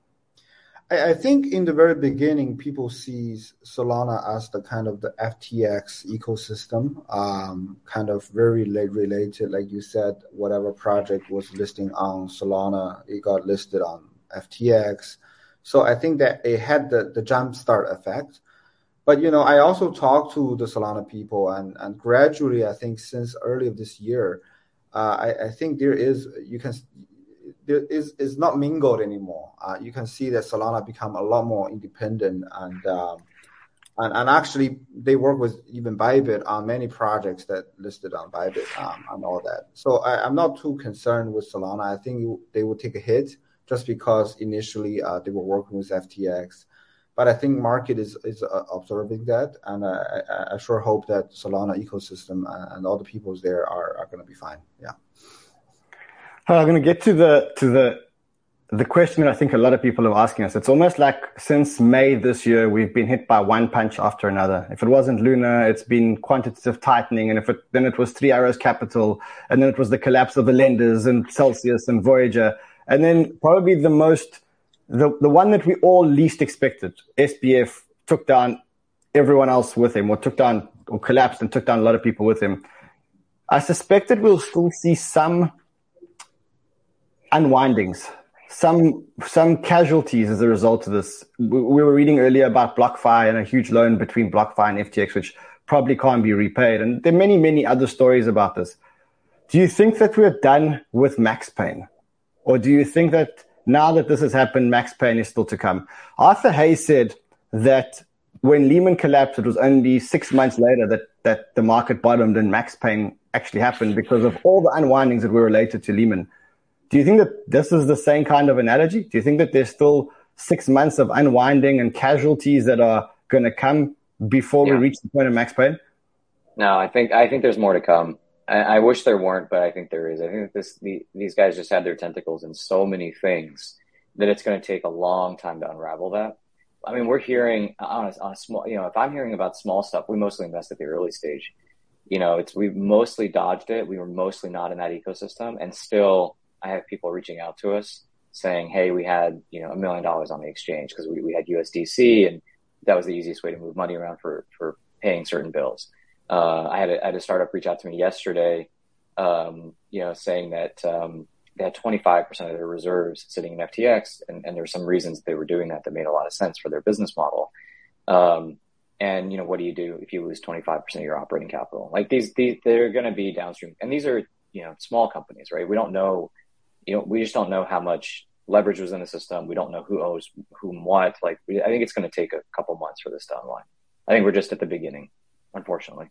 I, I think in the very beginning, people see Solana as the kind of the F T X ecosystem, um, kind of very related. Like you said, whatever project was listing on Solana, it got listed on F T X. So I think that it had the, the jumpstart effect. But, you know, I also talked to the Solana people and, and gradually, I think since early of this year, uh, I, I think there is, you can, there is, is not mingled anymore. Uh, you can see that Solana become a lot more independent and, um, and, and actually they work with even Bybit on many projects that listed on Bybit um, and all that. So I, I'm not too concerned with Solana. I think they will take a hit just because initially uh, they were working with F T X. But I think market is is uh, observing that, and uh, I, I sure hope that Solana ecosystem and, and all the peoples there are, are going to be fine. Yeah. Uh, I'm going to get to the to the the question that I think a lot of people are asking us. It's almost like since May this year, we've been hit by one punch after another. If it wasn't Luna, it's been quantitative tightening, and if it then it was Three Arrows Capital, and then it was the collapse of the lenders and Celsius and Voyager. And then probably the most, the, the one that we all least expected, S B F took down everyone else with him, or took down, or collapsed and took down a lot of people with him. I suspected we'll still see some unwindings, some some casualties as a result of this. We, we were reading earlier about BlockFi and a huge loan between BlockFi and F T X, which probably can't be repaid. And there are many, many other stories about this. Do you think that we're done with Max Payne? Or do you think that now that this has happened, Max Payne is still to come? Arthur Hayes said that when Lehman collapsed, it was only six months later that, that the market bottomed and Max Payne actually happened because of all the unwindings that were related to Lehman. Do you think that this is the same kind of analogy? Do you think that there's still six months of unwinding and casualties that are going to come before yeah. we reach the point of Max Payne? No, I think I think there's more to come. I, I wish there weren't, but I think there is. I think this the, these guys just have their tentacles in so many things that it's going to take a long time to unravel that. I mean, we're hearing on a, on a small, you know, if I'm hearing about small stuff, we mostly invest at the early stage. You know, it's we've mostly dodged it. We were mostly not in that ecosystem, and still, I have people reaching out to us saying, "Hey, we had you know a million dollars on the exchange because we, we had U S D C, and that was the easiest way to move money around for for paying certain bills." Uh, I had a, I had a startup reach out to me yesterday, um, you know, saying that um, they had twenty-five percent of their reserves sitting in F T X, and, and there were some reasons they were doing that that made a lot of sense for their business model. Um, and you know, what do you do if you lose twenty-five percent of your operating capital? Like these, these they're going to be downstream, and these are you know small companies, right? We don't know, you know, we just don't know how much leverage was in the system. We don't know who owes whom what. Like, we, I think it's going to take a couple months for this to unwind. I think we're just at the beginning, unfortunately.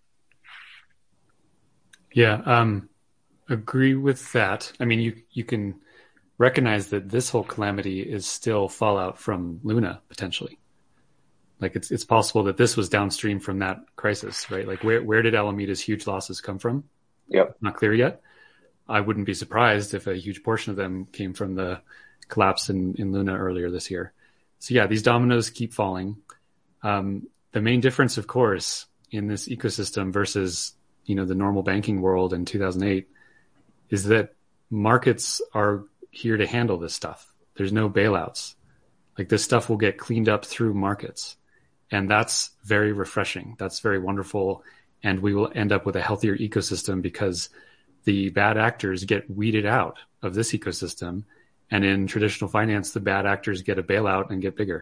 Yeah, um, agree with that. I mean, you you can recognize that this whole calamity is still fallout from Luna, potentially. Like, it's it's possible that this was downstream from that crisis, right? Like, where, where did Alameda's huge losses come from? Yep. Not clear yet. I wouldn't be surprised if a huge portion of them came from the collapse in, in Luna earlier this year. So, yeah, these dominoes keep falling. Um, the main difference, of course, in this ecosystem versus you know, the normal banking world in two thousand eight is that markets are here to handle this stuff. There's no bailouts. Like, this stuff will get cleaned up through markets. And that's very refreshing. That's very wonderful. And we will end up with a healthier ecosystem because the bad actors get weeded out of this ecosystem. And in traditional finance, the bad actors get a bailout and get bigger.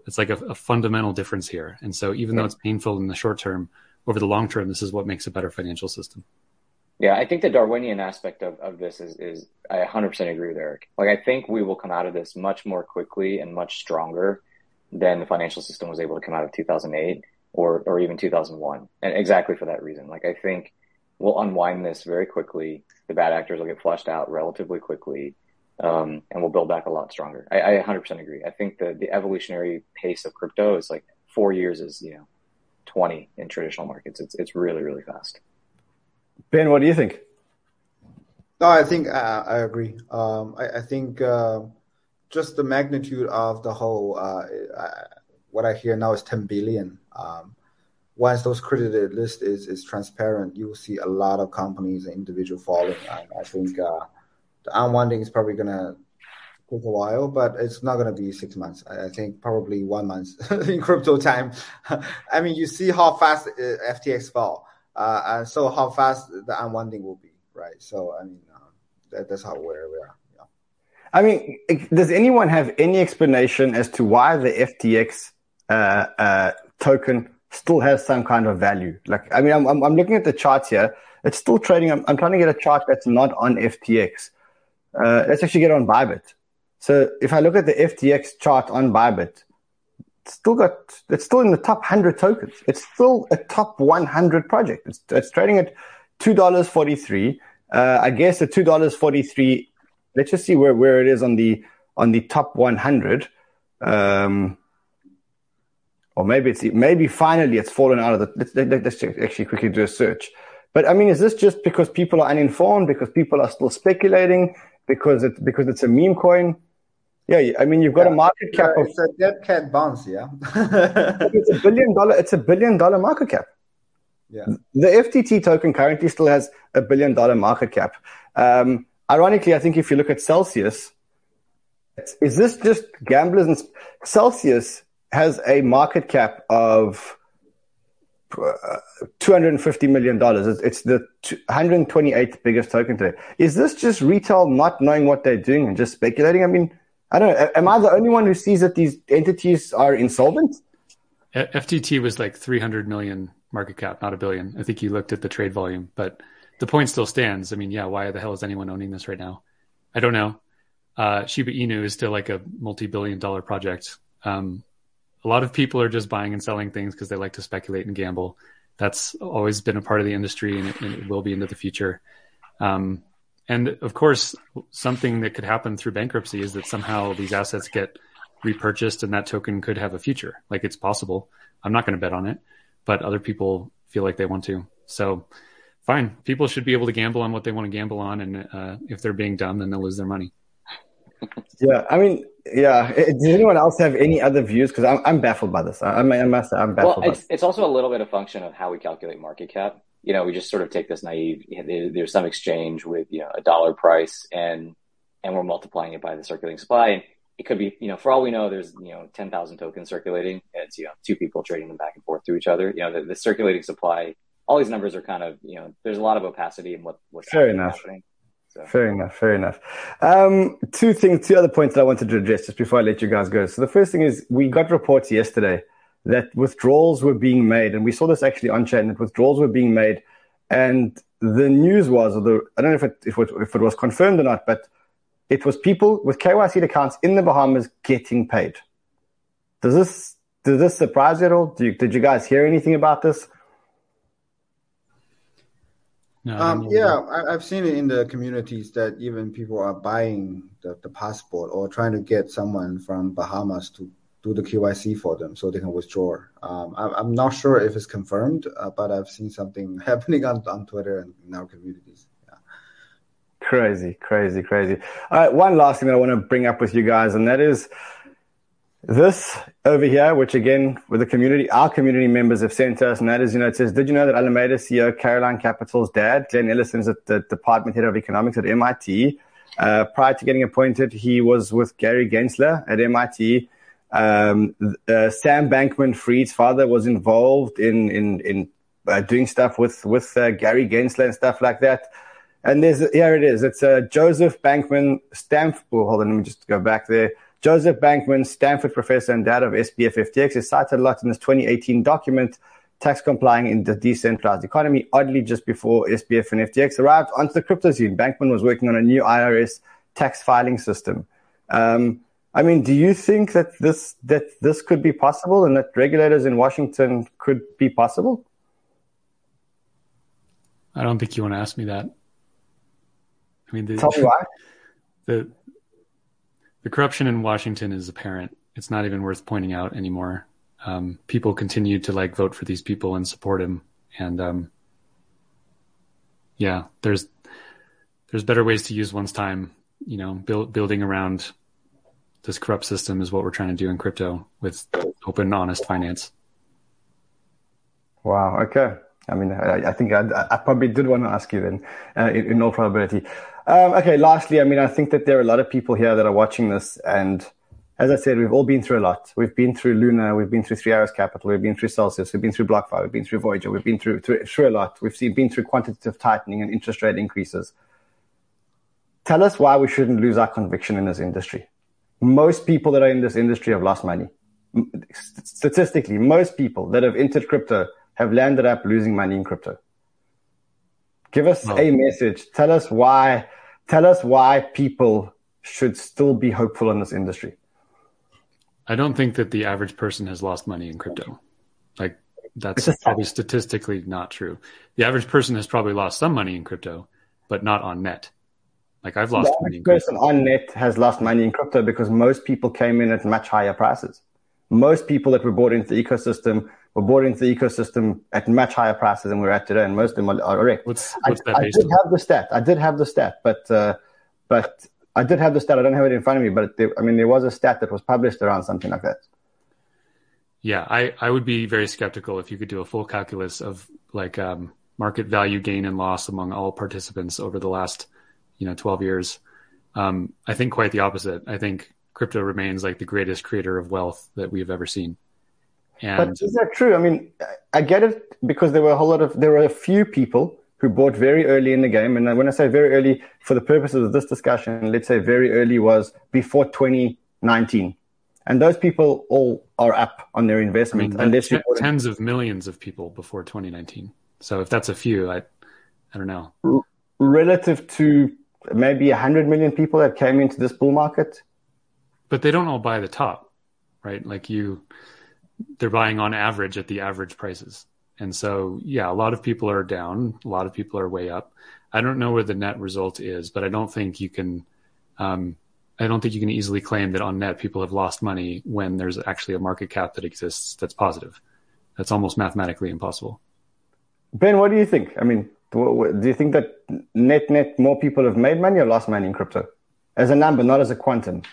It's like a, a fundamental difference here. And so even though it's painful in the short term, over the long term, this is what makes a better financial system. Yeah, I think the Darwinian aspect of, of this is, is I one hundred percent agree with Eric. Like, I think we will come out of this much more quickly and much stronger than the financial system was able to come out of two thousand eight or, or even two thousand one. And exactly for that reason. Like, I think we'll unwind this very quickly. The bad actors will get flushed out relatively quickly, um, and we'll build back a lot stronger. I, I one hundred percent agree. I think the, the evolutionary pace of crypto is like four years is, you know, twenty in traditional markets. It's, it's really, really fast. Ben, what do you think? No, I think uh, I agree. Um, I, I think uh, just the magnitude of the whole, uh, uh, what I hear now is ten billion. Um, once those credited list is, is transparent, you will see a lot of companies and individuals falling. And I think uh, the unwinding is probably going to take a while, but it's not going to be six months. I, I think probably one month in crypto time. I mean, you see how fast uh, F T X fell. Uh, and so how fast the unwinding will be, right? So, I mean, uh, that, that's how where we are. Yeah. I mean, does anyone have any explanation as to why the F T X uh, uh, token still has some kind of value? Like, I mean, I'm, I'm, I'm looking at the charts here. It's still trading. I'm, I'm trying to get a chart that's not on F T X. Uh, let's actually get on Bybit. So if I look at the F T X chart on Bybit, it's still got, it's still in the top one hundred tokens. It's still a top one hundred project. It's, it's trading at two dollars and forty-three cents. Uh, I guess at two dollars and forty-three cents, let's just see where, where it is on the, on the top one hundred. Um, or maybe it's, maybe finally it's fallen out of the, let's, let's actually quickly do a search. But I mean, is this just because people are uninformed, because people are still speculating, because it's, because it's a meme coin? Yeah, I mean, you've got yeah, a market cap yeah, of... It's a dead cat bounce, yeah. it's a billion dollar, it's a billion dollar market cap. Yeah. The F T T token currently still has a billion dollar market cap. Um, ironically, I think if you look at Celsius, is this just gamblers? And Celsius has a market cap of uh, two hundred fifty million dollars. It's, it's the one hundred twenty-eighth biggest token today. Is this just retail not knowing what they're doing and just speculating? I mean, I don't know. Am I the only one who sees that these entities are insolvent? F T T was like three hundred million market cap, not a billion. I think you looked at the trade volume, but the point still stands. I mean, yeah, why the hell is anyone owning this right now? I don't know. Uh, Shiba Inu is still like a multi-billion dollar project. Um, a lot of people are just buying and selling things because they like to speculate and gamble. That's always been a part of the industry, and it, and it will be into the future. Um, And of course, something that could happen through bankruptcy is that somehow these assets get repurchased and that token could have a future. Like, it's possible. I'm not going to bet on it, but other people feel like they want to. So fine. People should be able to gamble on what they want to gamble on. And uh, if they're being dumb, then they'll lose their money. Yeah. I mean, yeah. Does anyone else have any other views? Because I'm, I'm baffled by this. I, I must say, I'm baffled well, by it's, this. It's also a little bit a function of how we calculate market cap. You know, we just sort of take this naive, there's some exchange with, you know, a dollar price and, and we're multiplying it by the circulating supply. And it could be, you know, for all we know, there's, you know, ten thousand tokens circulating. It's, you know, two people trading them back and forth to each other. You know, the, the circulating supply, all these numbers are kind of, you know, there's a lot of opacity in what, what's Fair enough. happening. So. Fair enough. Fair enough. Um, two things, two other points that I wanted to address just before I let you guys go. So the first thing is we got reports yesterday that withdrawals were being made, and we saw this actually on chain, that withdrawals were being made. And the news was, or the, I don't know if it, if it, if it was confirmed or not, but it was people with K Y C accounts in the Bahamas getting paid. Does this, does this surprise you at all? Do you, did you guys hear anything about this? No, Um, yeah, I, I've seen it in the communities that even people are buying the, the passport or trying to get someone from Bahamas to do the K Y C for them so they can withdraw. Um, I, I'm not sure if it's confirmed, uh, but I've seen something happening on, on Twitter and in our communities. Yeah. Crazy, crazy, crazy. All right, one last thing that I want to bring up with you guys, and that is this over here, which again, with the community, our community members have sent us, and that is, you know, it says, did you know that Alameda C E O Caroline Capital's dad, Glenn Ellison, is at the Department Head of Economics at M I T. Uh, prior to getting appointed, he was with Gary Gensler at M I T. Um, uh, Sam Bankman-Fried's father was involved in in in uh, doing stuff with with uh, Gary Gensler and stuff like that. And there's here it is. It's uh, Joseph Bankman Stamf. Oh, hold on, let me just go back there. Joseph Bankman, Stanford professor and dad of S B F F T X, is cited a lot in this twenty eighteen document, Tax Complying in the Decentralized Economy. Oddly, just before S B F and F T X arrived onto the crypto scene, Bankman was working on a new I R S tax filing system. Um, I mean, do you think that this that this could be possible and that regulators in Washington could be possible? I don't think you want to ask me that. I mean, the, Tell me why. The, the corruption in Washington is apparent. It's not even worth pointing out anymore. Um, people continue to like vote for these people and support him. And um, yeah, there's there's better ways to use one's time. You know, build, building around this corrupt system is what we're trying to do in crypto with open, honest finance. Wow. Okay. I mean, I, I think I, I probably did want to ask you then, uh, in, in all probability. Um, okay. Lastly, I mean, I think that there are a lot of people here that are watching this, and as I said, we've all been through a lot. We've been through Luna, we've been through Three Arrows Capital, we've been through Celsius, we've been through BlockFi, we've been through Voyager, we've been through through, through a lot. We've seen been through quantitative tightening and interest rate increases. Tell us why we shouldn't lose our conviction in this industry. Most people that are in this industry have lost money. Statistically, most people that have entered crypto have landed up losing money in crypto. Give us oh. a message. Tell us why. Tell us why people should still be hopeful in this industry. I don't think that the average person has lost money in crypto. Like, that's probably statistically not true. The average person has probably lost some money in crypto, but not on net. Like, I've lost money in crypto. The average person on net has lost money in crypto because most people came in at much higher prices. Most people that were bought into the ecosystem were bought into the ecosystem at much higher prices than we're at today, and most of them are, are correct. What's, what's I, that I based did on? have the stat. I did have the stat, but uh, but I did have the stat. I don't have it in front of me, but there, I mean, there was a stat that was published around something like that. Yeah, I, I would be very skeptical if you could do a full calculus of like um, market value gain and loss among all participants over the last, you know, twelve years. Um, I think quite the opposite. I think crypto remains like the greatest creator of wealth that we have ever seen. And but is that true? I mean, I get it because there were a whole lot of, there were a few people who bought very early in the game. And when I say very early, for the purposes of this discussion, let's say very early was before twenty nineteen. And those people all are up on their investment. I mean, unless t- you tens of millions of people before twenty nineteen. So if that's a few, I, I don't know. R- relative to maybe one hundred million people that came into this bull market. But they don't all buy the top, right? Like you, they're buying on average at the average prices. And so, yeah, a lot of people are down. A lot of people are way up. I don't know where the net result is, but I don't think you can, um, I don't think you can easily claim that on net people have lost money when there's actually a market cap that exists that's positive. That's almost mathematically impossible. Ben, what do you think? I mean, do you think that net net more people have made money or lost money in crypto? As a number, not as a quantum.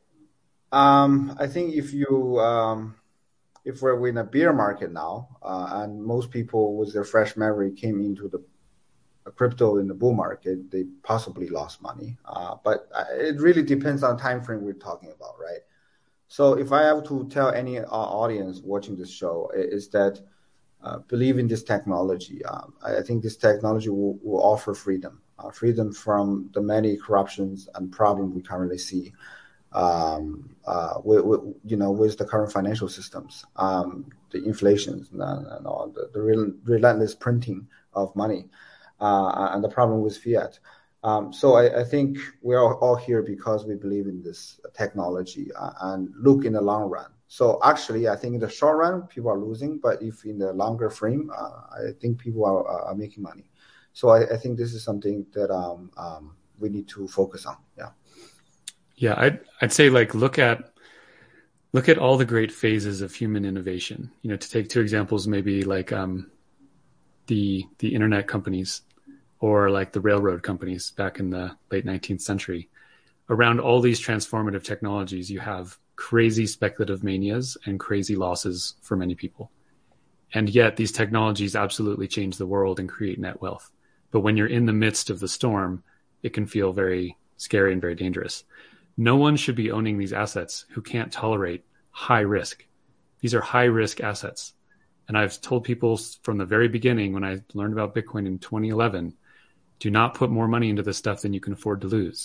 Um, I think if you um, if we're in a bear market now, uh, and most people with their fresh memory came into the crypto in the bull market, they possibly lost money. Uh, but it really depends on the time frame we're talking about, right? So if I have to tell any uh, audience watching this show, is that uh, believe in this technology. Um, I think this technology will, will offer freedom, uh, freedom from the many corruptions and problems we currently see. Um, uh, with, with, you know, with the current financial systems, um, the inflation and, and all the, the rel- relentless printing of money, uh, and the problem with fiat. Um, so I, I think we're all, all here because we believe in this technology uh, and look in the long run. So actually, I think in the short run, people are losing, but if in the longer frame, uh, I think people are, are making money. So I, I think this is something that um, um, we need to focus on. Yeah. Yeah, I'd I'd say like look at look at all the great phases of human innovation. You know, to take two examples, maybe like um, the the internet companies or like the railroad companies back in the late nineteenth century. Around all these transformative technologies, you have crazy speculative manias and crazy losses for many people. And yet these technologies absolutely change the world and create net wealth. But when you're in the midst of the storm, it can feel very scary and very dangerous. No one should be owning these assets who can't tolerate high risk. These are high risk assets. And I've told people from the very beginning when I learned about Bitcoin in twenty eleven, do not put more money into this stuff than you can afford to lose.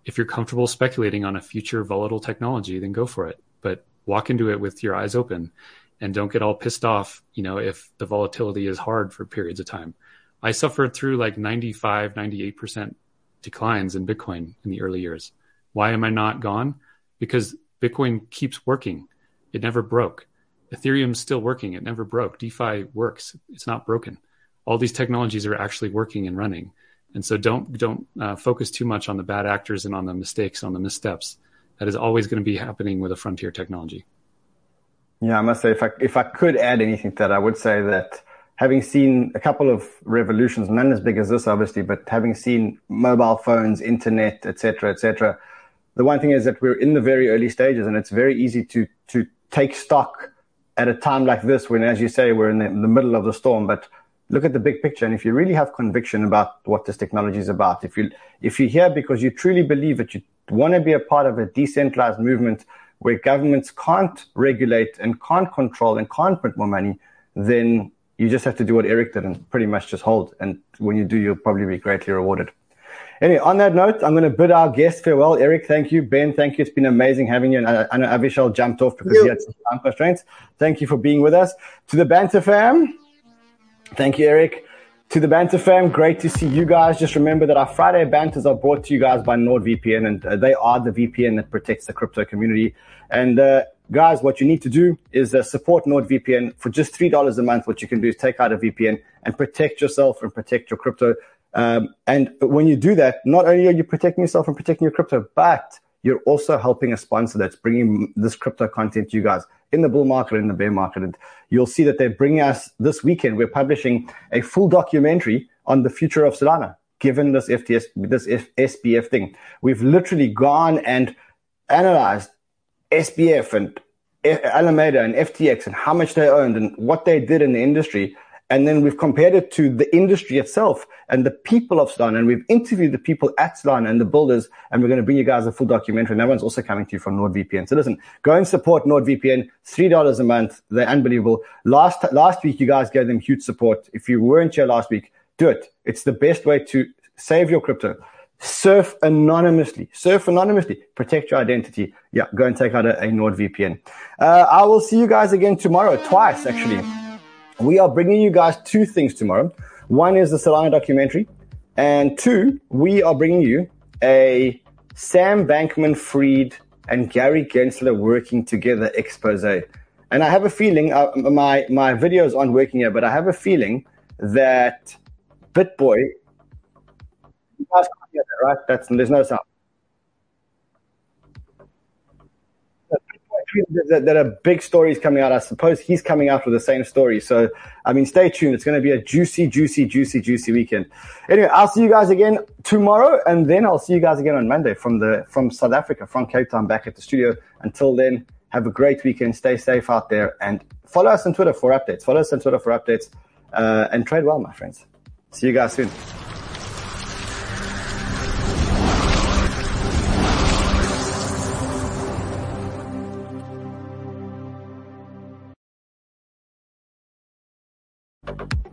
if you're comfortable speculating on a future volatile technology, then go for it. But walk into it with your eyes open and don't get all pissed off, you know, if the volatility is hard for periods of time. I suffered through like ninety-five, ninety-eight percent declines in Bitcoin in the early years. Why am I not gone? Because Bitcoin keeps working. It never broke. Ethereum's still working. It never broke. DeFi works. It's not broken. All these technologies are actually working and running. And so don't don't uh, focus too much on the bad actors and on the mistakes, on the missteps. That is always going to be happening with a frontier technology. Yeah, I must say, if I if I could add anything to that, I would say that having seen a couple of revolutions, none as big as this, obviously, but having seen mobile phones, internet, et cetera, et cetera, the one thing is that we're in the very early stages, and it's very easy to to take stock at a time like this when, as you say, we're in the, in the middle of the storm. But look at the big picture, and if you really have conviction about what this technology is about, if you if you're here because you truly believe that you want to be a part of a decentralized movement where governments can't regulate and can't control and can't print more money, then you just have to do what Eric did and pretty much just hold. And when you do, you'll probably be greatly rewarded. Anyway, on that note, I'm going to bid our guest farewell. Eric, thank you. Ben, thank you. It's been amazing having you. And I, I know Avishal jumped off because he had some time constraints. Thank you for being with us. To the Banter fam, thank you, Eric. To the Banter fam, great to see you guys. Just remember that our Friday Banters are brought to you guys by NordVPN, and uh, they are the V P N that protects the crypto community. And uh, guys, what you need to do is uh, support NordVPN for just three dollars a month. What you can do is take out a V P N and protect yourself and protect your crypto. Um, and when you do that, not only are you protecting yourself and protecting your crypto, but you're also helping a sponsor that's bringing this crypto content to you guys in the bull market and in the bear market. And you'll see that they're bringing us this weekend. We're publishing a full documentary on the future of Solana, given this F T S, this S B F thing. We've literally gone and analyzed S B F and Alameda and F T X and how much they owned and what they did in the industry. And then we've compared it to the industry itself and the people of Solana. And we've interviewed the people at Solana and the builders. And we're going to bring you guys a full documentary. And that one's also coming to you from NordVPN. So listen, go and support NordVPN. three dollars a month. They're unbelievable. Last, last week, you guys gave them huge support. If you weren't here last week, do it. It's the best way to save your crypto. Surf anonymously. Surf anonymously. Protect your identity. Yeah, go and take out a, a NordVPN. Uh, I will see you guys again tomorrow, twice actually. We are bringing you guys two things tomorrow. One is the Solana documentary, and two, we are bringing you a Sam Bankman-Fried and Gary Gensler working together expose. And I have a feeling, uh, my my videos aren't working here, but I have a feeling that BitBoy, you guys can't hear that, right? That's, there's no sound. There are big stories coming out. I suppose he's coming out with the same story. So, I mean, stay tuned. It's going to be a juicy, juicy, juicy, juicy weekend. Anyway, I'll see you guys again tomorrow, and then I'll see you guys again on Monday from the from South Africa, from Cape Town, back at the studio. Until then, have a great weekend. Stay safe out there, and follow us on Twitter for updates. Follow us on Twitter for updates, uh, and trade well, my friends. See you guys soon. You